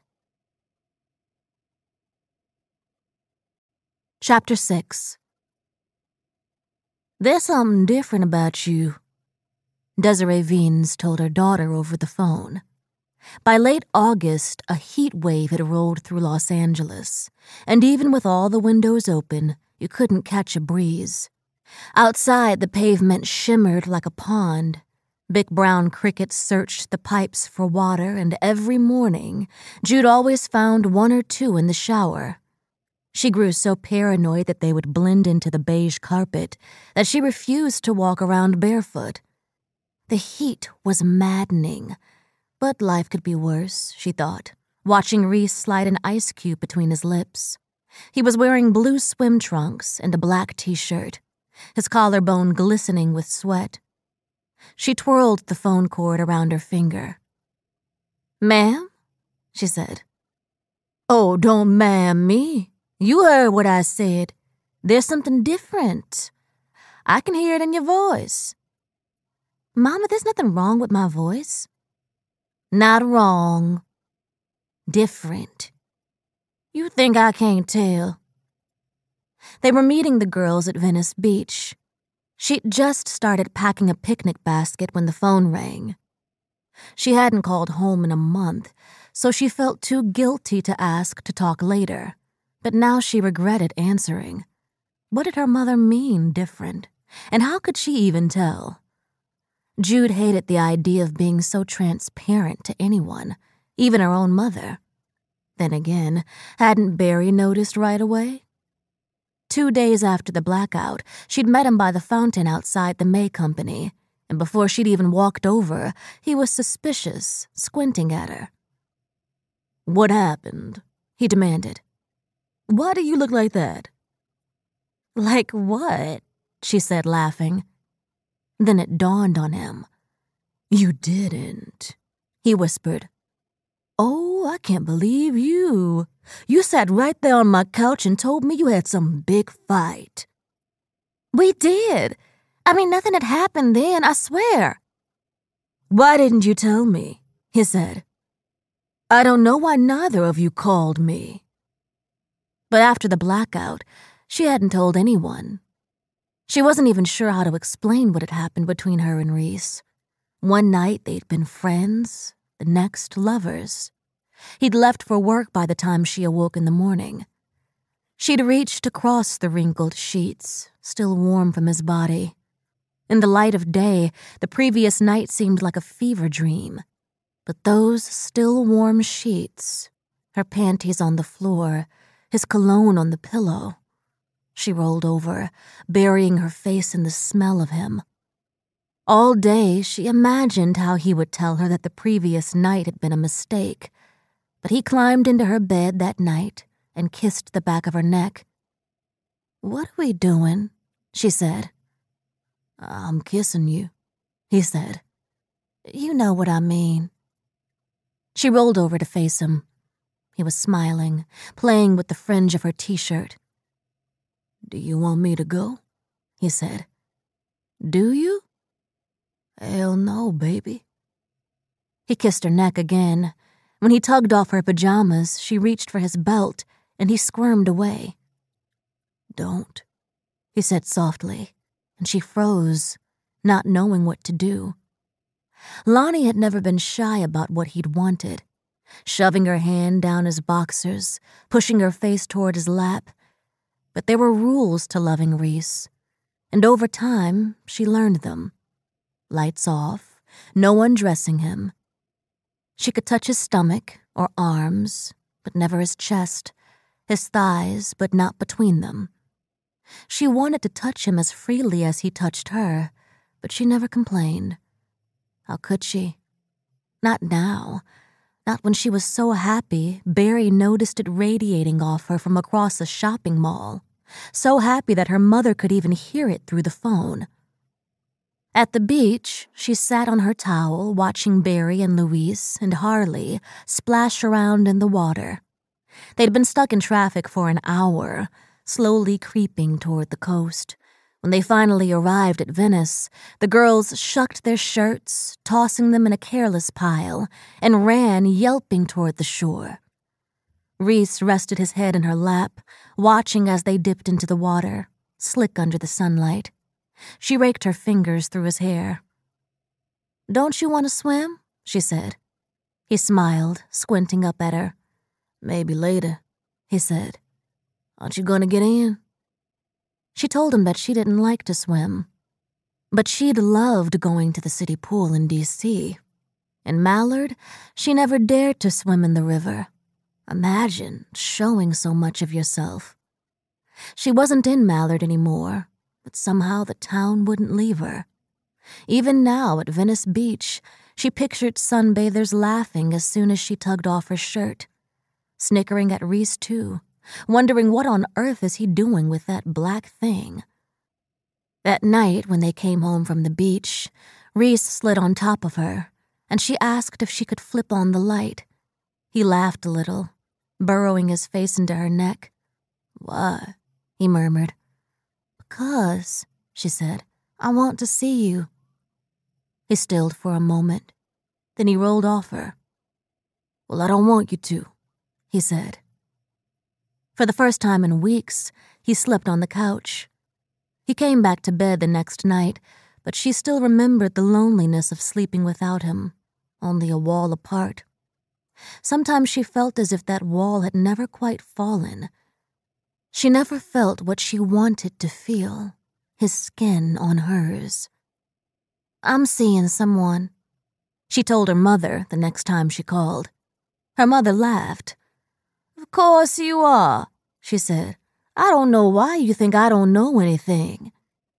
Chapter 6. "There's something different about you," Desiree Veens told her daughter over the phone. By late August, a heat wave had rolled through Los Angeles, and even with all the windows open, you couldn't catch a breeze. Outside, the pavement shimmered like a pond. Big brown crickets searched the pipes for water, and every morning, Jude always found one or two in the shower. She grew so paranoid that they would blend into the beige carpet that she refused to walk around barefoot. The heat was maddening, But life could be worse, she thought, watching Reese slide an ice cube between his lips. He was wearing blue swim trunks and a black t-shirt, his collarbone glistening with sweat. She twirled the phone cord around her finger. "Ma'am?" she said. "Oh, don't ma'am me. You heard what I said. There's something different. I can hear it in your voice." "Mama, there's nothing wrong with my voice." "Not wrong. Different. You think I can't tell?" They were meeting the girls at Venice Beach. She'd just started packing a picnic basket when the phone rang. She hadn't called home in a month, so she felt too guilty to ask to talk later. But now she regretted answering. What did her mother mean, different? And how could she even tell? Jude hated the idea of being so transparent to anyone, even her own mother. Then again, hadn't Barry noticed right away? 2 days after the blackout, she'd met him by the fountain outside the May Company, and before she'd even walked over, he was suspicious, squinting at her. "What happened?" he demanded. "Why do you look like that?" "Like what?" she said, laughing. Then it dawned on him. "You didn't," he whispered. "Oh, I can't believe you. You sat right there on my couch and told me you had some big fight." "We did. I mean, nothing had happened then, I swear." "Why didn't you tell me?" he said. "I don't know why neither of you called me." But after the blackout, she hadn't told anyone. She wasn't even sure how to explain what had happened between her and Reese. One night they'd been friends, the next lovers. He'd left for work by the time she awoke in the morning. She'd reached across the wrinkled sheets, still warm from his body. In the light of day, the previous night seemed like a fever dream. But those still warm sheets, her panties on the floor, his cologne on the pillow. She rolled over, burying her face in the smell of him. All day, she imagined how he would tell her that the previous night had been a mistake. But he climbed into her bed that night and kissed the back of her neck. "What are we doing?" she said. "I'm kissing you," he said. "You know what I mean." She rolled over to face him. He was smiling, playing with the fringe of her t-shirt. "Do you want me to go?" he said. "Do you?" "Hell no, baby." He kissed her neck again. When he tugged off her pajamas, she reached for his belt, and he squirmed away. "Don't," he said softly, and she froze, not knowing what to do. Lonnie had never been shy about what he'd wanted, shoving her hand down his boxers, pushing her face toward his lap. But there were rules to loving Reese, and over time, she learned them. Lights off, no undressing him. She could touch his stomach or arms, but never his chest, his thighs, but not between them. She wanted to touch him as freely as he touched her, but she never complained. How could she? Not now. Not when she was so happy, Barry noticed it radiating off her from across a shopping mall. So happy that her mother could even hear it through the phone. At the beach, she sat on her towel watching Barry and Luis and Harley splash around in the water. They'd been stuck in traffic for an hour, slowly creeping toward the coast. When they finally arrived at Venice, the girls shucked their shirts, tossing them in a careless pile, and ran yelping toward the shore. Reese rested his head in her lap, watching as they dipped into the water, slick under the sunlight. She raked her fingers through his hair. "Don't you want to swim?" she said. He smiled, squinting up at her. "Maybe later," he said. "Aren't you going to get in?" She told him that she didn't like to swim, but she'd loved going to the city pool in D.C. In Mallard, she never dared to swim in the river. Imagine showing so much of yourself. She wasn't in Mallard anymore, but somehow the town wouldn't leave her. Even now at Venice Beach, She pictured sunbathers laughing as soon as she tugged off her shirt, snickering at Reese too, wondering what on earth is he doing with that black thing. That night when they came home from the beach, Reese slid on top of her, and she asked if she could flip on the light. He laughed a little, burrowing his face into her neck. "What?" he murmured. "Because," she said, "I want to see you." He stilled for a moment. Then he rolled off her. "Well, I don't want you to," he said. For the first time in weeks, he slept on the couch. He came back to bed the next night, but she still remembered the loneliness of sleeping without him, only a wall apart. Sometimes she felt as if that wall had never quite fallen. She never felt what she wanted to feel, his skin on hers. "I'm seeing someone," she told her mother the next time she called. Her mother laughed. "Of course you are," she said. "I don't know why you think I don't know anything."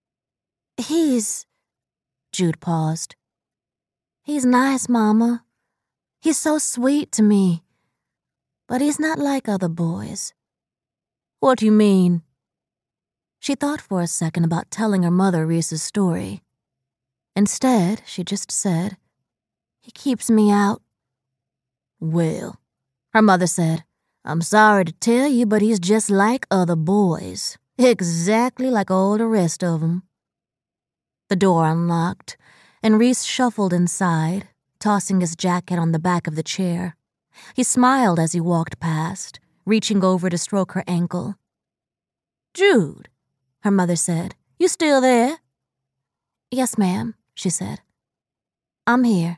Jude paused. "He's nice, Mama. He's so sweet to me. But he's not like other boys." "What do you mean?" She thought for a second about telling her mother Reese's story. Instead, she just said, "He keeps me out." "Well," her mother said, "I'm sorry to tell you, but he's just like other boys. Exactly like all the rest of them." The door unlocked, and Reese shuffled inside, tossing his jacket on the back of the chair. He smiled as he walked past, reaching over to stroke her ankle. "Jude," her mother said, "you still there?" "Yes, ma'am," she said. "I'm here."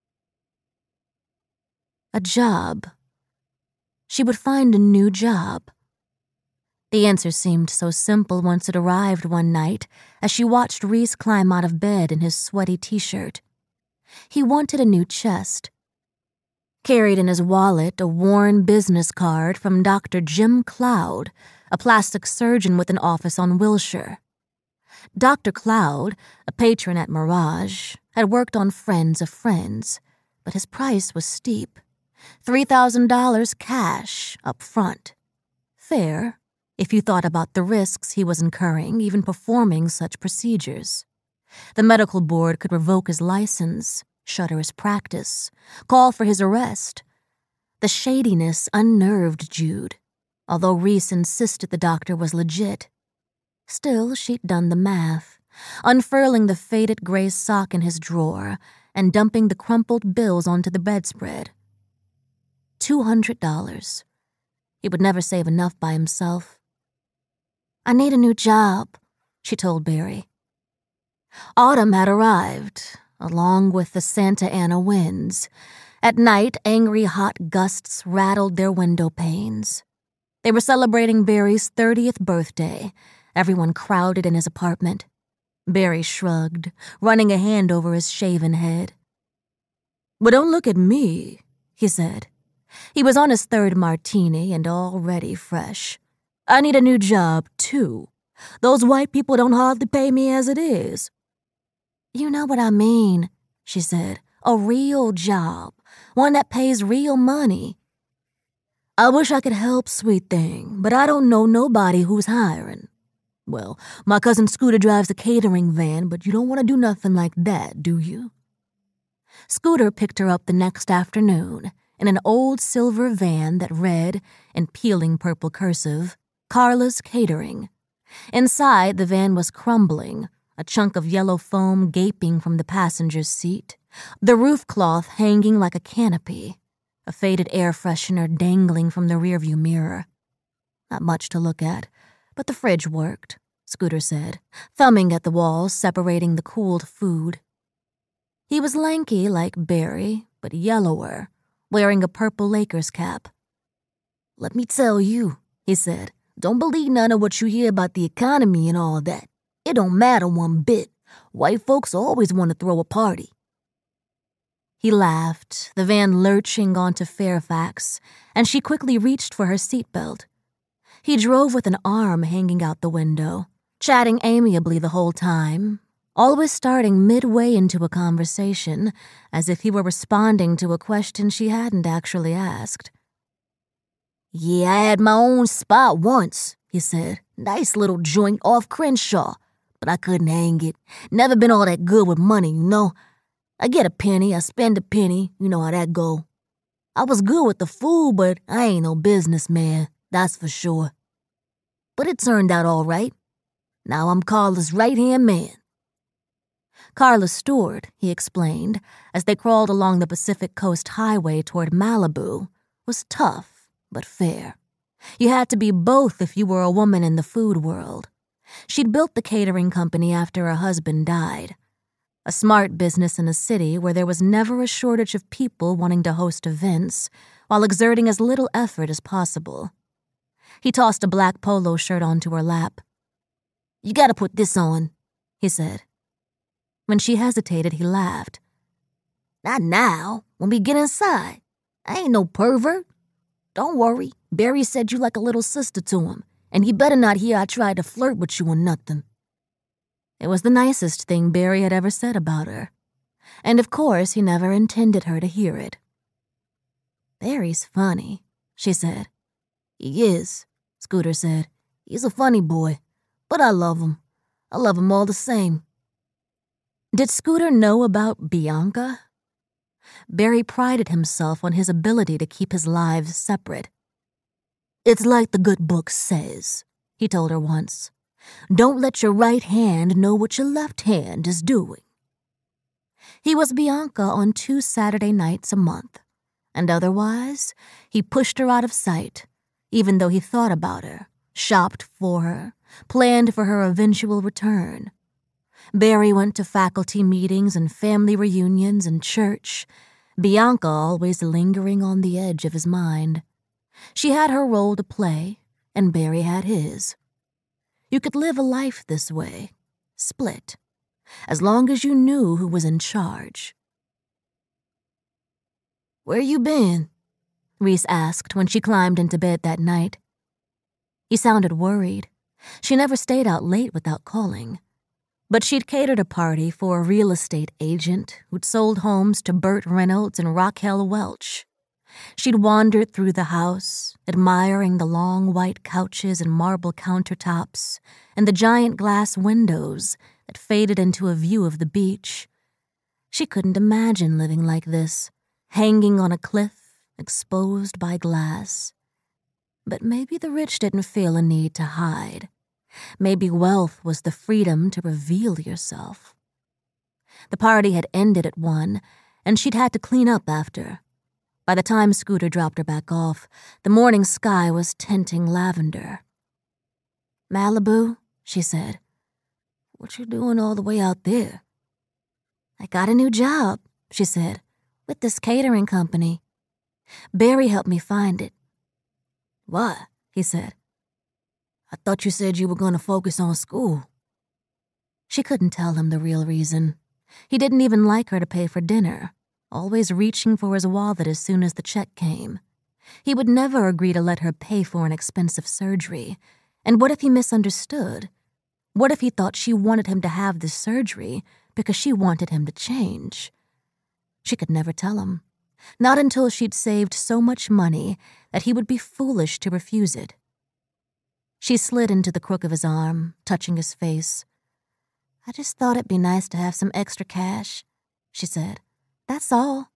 A job. She would find a new job. The answer seemed so simple once it arrived one night as she watched Reese climb out of bed in his sweaty t-shirt. He wanted a new chest. Carried in his wallet a worn business card from Dr. Jim Cloud, a plastic surgeon with an office on Wilshire. Dr. Cloud, a patron at Mirage, had worked on Friends of Friends, but his price was steep. $3,000 cash up front. Fair, if you thought about the risks he was incurring even performing such procedures. The medical board could revoke his license, shutter his practice, call for his arrest. The shadiness unnerved Jude, although Reese insisted the doctor was legit. Still, she'd done the math, unfurling the faded gray sock in his drawer and dumping the crumpled bills onto the bedspread. $200. He would never save enough by himself. "I need a new job," she told Barry. Autumn had arrived, along with the Santa Ana winds. At night, angry hot gusts rattled their window panes. They were celebrating Barry's 30th birthday, everyone crowded in his apartment. Barry shrugged, running a hand over his shaven head. "But don't look at me," he said. He was on his third martini and already fresh. "I need a new job, too. Those white people don't hardly pay me as it is." "You know what I mean," she said. "A real job. One that pays real money." "I wish I could help, sweet thing, but I don't know nobody who's hiring. Well, my cousin Scooter drives a catering van, but you don't want to do nothing like that, do you?" Scooter picked her up the next afternoon in an old silver van that read, in peeling purple cursive, "Carla's Catering." Inside, the van was crumbling, a chunk of yellow foam gaping from the passenger's seat, the roof cloth hanging like a canopy, a faded air freshener dangling from the rearview mirror. Not much to look at, but the fridge worked, Scooter said, thumbing at the walls separating the cooled food. He was lanky like Barry, but yellower, wearing a purple Lakers cap. "Let me tell you," he said, "don't believe none of what you hear about the economy and all that. It don't matter one bit. White folks always want to throw a party." He laughed, the van lurching onto Fairfax, and she quickly reached for her seatbelt. He drove with an arm hanging out the window, chatting amiably the whole time, always starting midway into a conversation as if he were responding to a question she hadn't actually asked. "Yeah, I had my own spot once," he said. "Nice little joint off Crenshaw, but I couldn't hang it. Never been all that good with money, you know. I get a penny, I spend a penny, you know how that go. I was good with the food, but I ain't no businessman, that's for sure. But it turned out all right. Now I'm Carla's right-hand man." Carla's steward, he explained, as they crawled along the Pacific Coast Highway toward Malibu, was tough but fair. You had to be both if you were a woman in the food world. She'd built the catering company after her husband died. A smart business in a city where there was never a shortage of people wanting to host events while exerting as little effort as possible. He tossed a black polo shirt onto her lap. "You gotta put this on," he said. When she hesitated, he laughed. "Not now, when we get inside. I ain't no pervert. Don't worry, Barry said you like a little sister to him, and he better not hear I tried to flirt with you or nothing." It was the nicest thing Barry had ever said about her, and of course he never intended her to hear it. "Barry's funny," she said. "He is," Scooter said. "He's a funny boy, but I love him. I love him all the same." Did Scooter know about Bianca? Barry prided himself on his ability to keep his lives separate. "It's like the good book says," he told her once. "Don't let your right hand know what your left hand is doing." He was Bianca on 2 Saturday nights a month, and otherwise, he pushed her out of sight, even though he thought about her, shopped for her, planned for her eventual return. Barry went to faculty meetings and family reunions and church, Bianca always lingering on the edge of his mind. She had her role to play, and Barry had his. You could live a life this way, split, as long as you knew who was in charge. "Where you been?" Reese asked when she climbed into bed that night. He sounded worried. She never stayed out late without calling. But she'd catered a party for a real estate agent who'd sold homes to Burt Reynolds and Raquel Welch. She'd wandered through the house, admiring the long white couches and marble countertops and the giant glass windows that faded into a view of the beach. She couldn't imagine living like this, hanging on a cliff, exposed by glass. But maybe the rich didn't feel a need to hide. Maybe wealth was the freedom to reveal yourself. The party had ended at 1, and she'd had to clean up after. By the time Scooter dropped her back off, the morning sky was tinting lavender. "Malibu," she said. "What you doing all the way out there?" "I got a new job," she said, "with this catering company. Barry helped me find it." "Why?" he said. "I thought you said you were going to focus on school." She couldn't tell him the real reason. He didn't even like her to pay for dinner, always reaching for his wallet as soon as the check came. He would never agree to let her pay for an expensive surgery. And what if he misunderstood? What if he thought she wanted him to have this surgery because she wanted him to change? She could never tell him. Not until she'd saved so much money that he would be foolish to refuse it. She slid into the crook of his arm, touching his face. "I just thought it'd be nice to have some extra cash," she said. "That's all."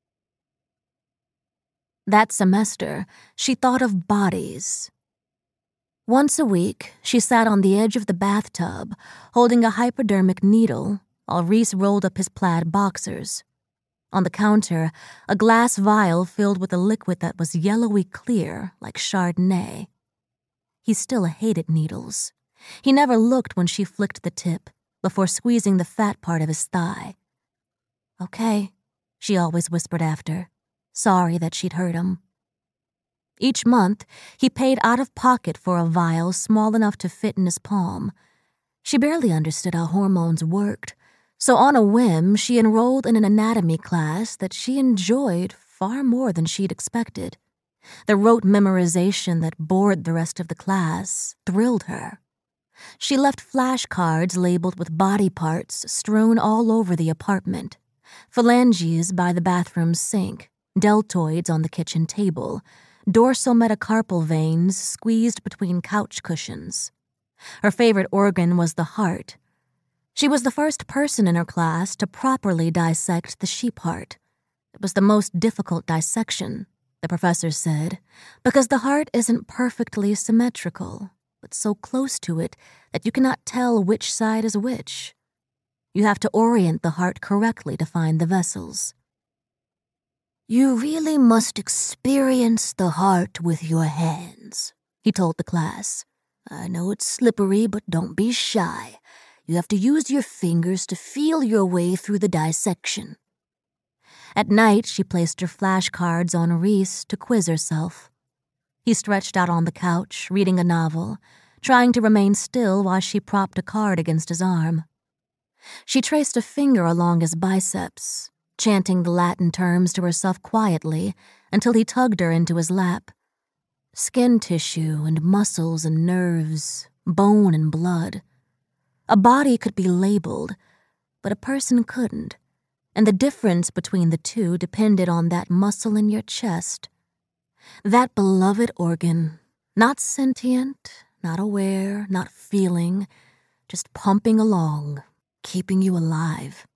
That semester, she thought of bodies. Once a week, she sat on the edge of the bathtub, holding a hypodermic needle, while Reese rolled up his plaid boxers. On the counter, a glass vial filled with a liquid that was yellowy clear, like Chardonnay. He still hated needles. He never looked when she flicked the tip, before squeezing the fat part of his thigh. "Okay," she always whispered after, sorry that she'd hurt him. Each month, he paid out of pocket for a vial small enough to fit in his palm. She barely understood how hormones worked, so on a whim, she enrolled in an anatomy class that she enjoyed far more than she'd expected. The rote memorization that bored the rest of the class thrilled her. She left flashcards labeled with body parts strewn all over the apartment. Phalanges by the bathroom sink, deltoids on the kitchen table, dorsal metacarpal veins squeezed between couch cushions. Her favorite organ was the heart. She was the first person in her class to properly dissect the sheep heart. It was the most difficult dissection, the professor said, because the heart isn't perfectly symmetrical, but so close to it that you cannot tell which side is which. You have to orient the heart correctly to find the vessels. "You really must experience the heart with your hands," he told the class. "I know it's slippery, but don't be shy. You have to use your fingers to feel your way through the dissection." At night, she placed her flashcards on Reese to quiz herself. He stretched out on the couch, reading a novel, trying to remain still while she propped a card against his arm. She traced a finger along his biceps, chanting the Latin terms to herself quietly until he tugged her into his lap. Skin tissue and muscles and nerves, bone and blood. A body could be labeled, but a person couldn't, and the difference between the two depended on that muscle in your chest. That beloved organ, not sentient, not aware, not feeling, just pumping along, keeping you alive.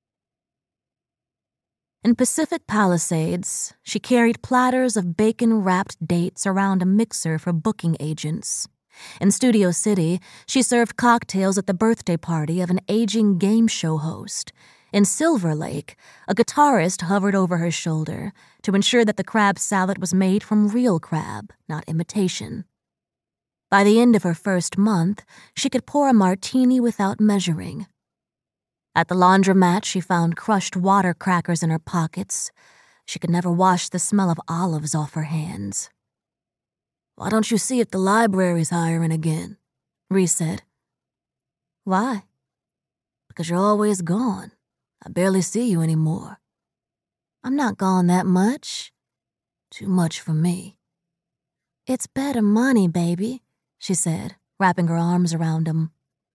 In Pacific Palisades, she carried platters of bacon-wrapped dates around a mixer for booking agents. In Studio City, she served cocktails at the birthday party of an aging game show host. In Silver Lake, a guitarist hovered over her shoulder to ensure that the crab salad was made from real crab, not imitation. By the end of her first month, she could pour a martini without measuring. At the laundromat, she found crushed water crackers in her pockets. She could never wash the smell of olives off her hands. "Why don't you see if the library's hiring again?" Reese said. "Why?" "Because you're always gone. I barely see you anymore." "I'm not gone that much." "Too much for me." "It's better money, baby," she said, wrapping her arms around him.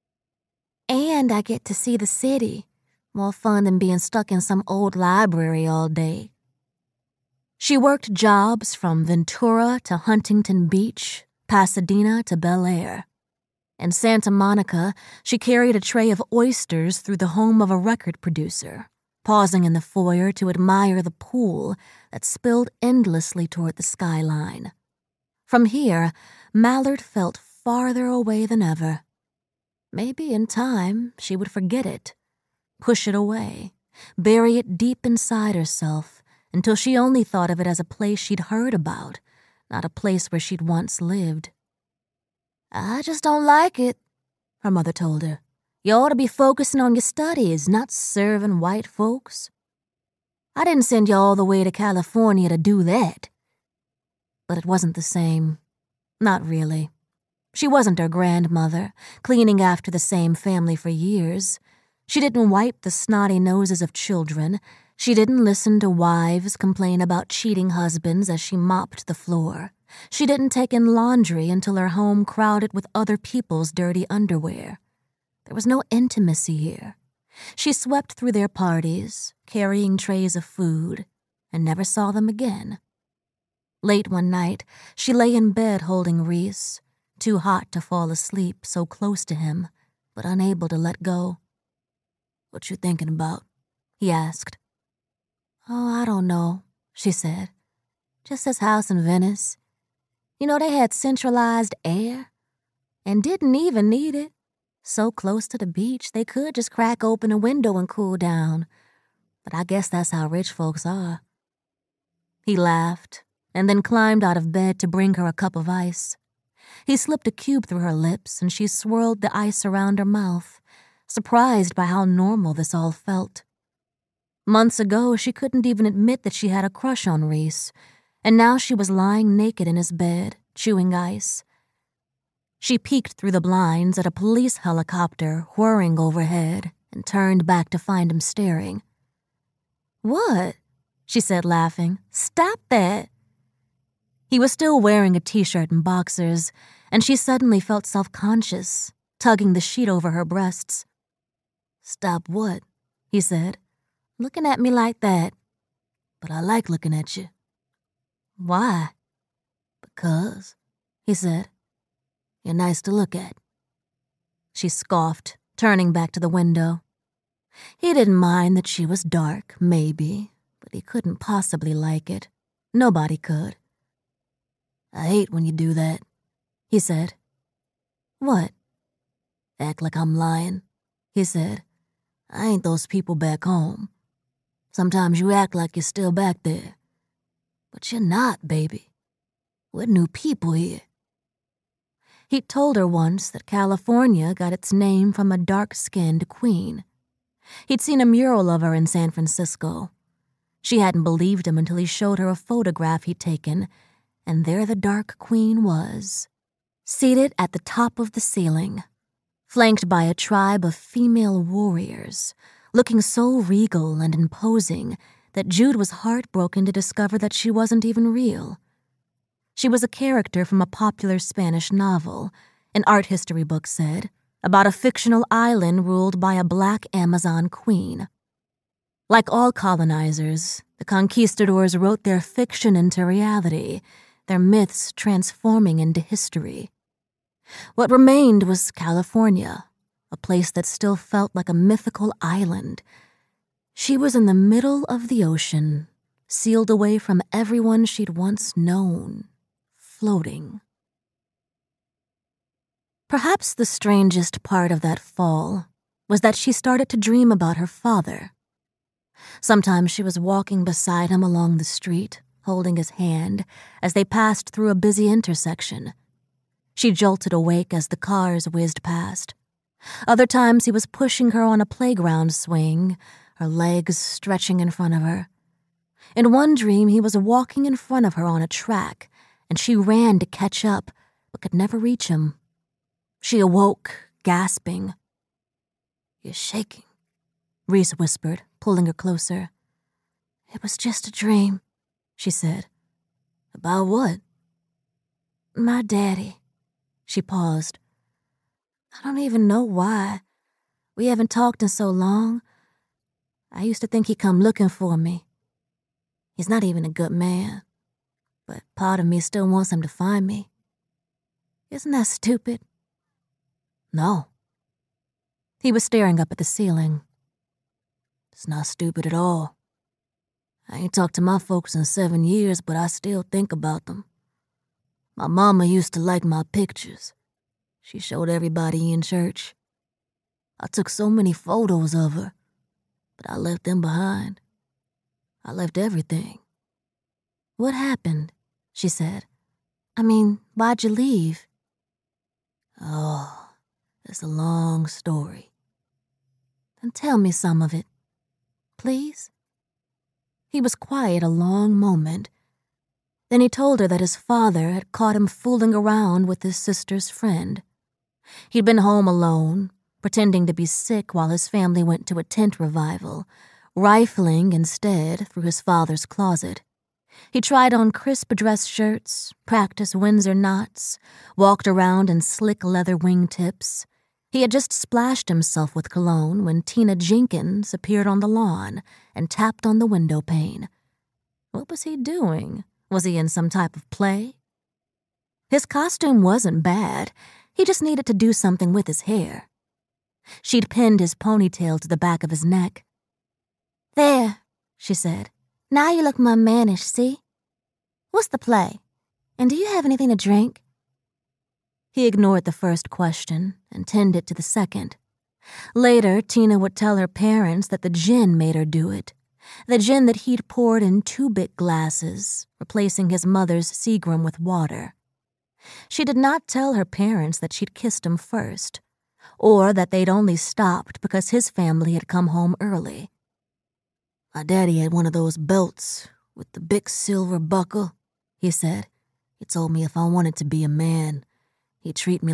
"And I get to see the city. More fun than being stuck in some old library all day." She worked jobs from Ventura to Huntington Beach, Pasadena to Bel Air. In Santa Monica, she carried a tray of oysters through the home of a record producer, pausing in the foyer to admire the pool that spilled endlessly toward the skyline. From here, Mallard felt farther away than ever. Maybe in time she would forget it, push it away, bury it deep inside herself until she only thought of it as a place she'd heard about, not a place where she'd once lived. "I just don't like it," her mother told her. "You ought to be focusing on your studies, not serving white folks. I didn't send you all the way to California to do that." But it wasn't the same. Not really. She wasn't her grandmother, cleaning after the same family for years. She didn't wipe the snotty noses of children. She didn't listen to wives complain about cheating husbands as she mopped the floor. She didn't take in laundry until her home crowded with other people's dirty underwear. There was no intimacy here. She swept through their parties, carrying trays of food, and never saw them again. Late one night, she lay in bed holding Reese, too hot to fall asleep, so close to him, but unable to let go. "What you thinking about?" he asked. "Oh, I don't know," she said. "Just this house in Venice. You know, they had centralized air and didn't even need it. So close to the beach, they could just crack open a window and cool down. But I guess that's how rich folks are." He laughed and then climbed out of bed to bring her a cup of ice. He slipped a cube through her lips and she swirled the ice around her mouth, surprised by how normal this all felt. Months ago, she couldn't even admit that she had a crush on Reese, and now she was lying naked in his bed, chewing ice. She peeked through the blinds at a police helicopter whirring overhead and turned back to find him staring. "What?" she said, laughing. "Stop that." He was still wearing a t-shirt and boxers, and she suddenly felt self-conscious, tugging the sheet over her breasts. "Stop what?" he said. "Looking at me like that." "But I like looking at you." "Why?" "Because," he said, "you're nice to look at." She scoffed, turning back to the window. He didn't mind that she was dark, maybe, but he couldn't possibly like it. Nobody could. "I hate when you do that," he said. "What?" "Act like I'm lying," he said. "I ain't those people back home. Sometimes you act like you're still back there. But you're not, baby. We're new people here." He told her once that California got its name from a dark-skinned queen. He'd seen a mural of her in San Francisco. She hadn't believed him until he showed her a photograph he'd taken, and there the Dark Queen was, seated at the top of the ceiling, flanked by a tribe of female warriors, looking so regal and imposing that Jude was heartbroken to discover that she wasn't even real. She was a character from a popular Spanish novel, an art history book said, about a fictional island ruled by a black Amazon queen. Like all colonizers, the conquistadors wrote their fiction into reality, their myths transforming into history. What remained was California, a place that still felt like a mythical island. She was in the middle of the ocean, sealed away from everyone she'd once known, floating. Perhaps the strangest part of that fall was that she started to dream about her father. Sometimes she was walking beside him along the street, holding his hand, as they passed through a busy intersection. She jolted awake as the cars whizzed past. Other times he was pushing her on a playground swing, her legs stretching in front of her. In one dream, he was walking in front of her on a track, and she ran to catch up, but could never reach him. She awoke, gasping. "You're shaking," Reese whispered, pulling her closer. "It was just a dream," she said. "About what?" "My daddy." She paused. "I don't even know why. We haven't talked in so long. I used to think he'd come looking for me. He's not even a good man, but part of me still wants him to find me. Isn't that stupid?" "No." He was staring up at the ceiling. "It's not stupid at all. I ain't talked to my folks in 7 years, but I still think about them. My mama used to like my pictures. She showed everybody in church. I took so many photos of her, but I left them behind. I left everything." "What happened?" she said. "I mean, why'd you leave?" "Oh, it's a long story." "Then tell me some of it. Please?" He was quiet a long moment. Then he told her that his father had caught him fooling around with his sister's friend. He'd been home alone, pretending to be sick while his family went to a tent revival, rifling instead through his father's closet. He tried on crisp dress shirts, practiced Windsor knots, walked around in slick leather wingtips. He had just splashed himself with cologne when Tina Jenkins appeared on the lawn and tapped on the window pane. What was he doing? Was he in some type of play? His costume wasn't bad. He just needed to do something with his hair. She'd pinned his ponytail to the back of his neck. "There," she said. "Now you look more mannish, see? What's the play? And do you have anything to drink?" He ignored the first question and tended to the second. Later, Tina would tell her parents that the gin made her do it. The gin that he'd poured in 2 big glasses, replacing his mother's Seagram with water. She did not tell her parents that she'd kissed him first, or that they'd only stopped because his family had come home early. "My daddy had one of those belts with the big silver buckle," he said. "He told me if I wanted to be a man, he'd treat me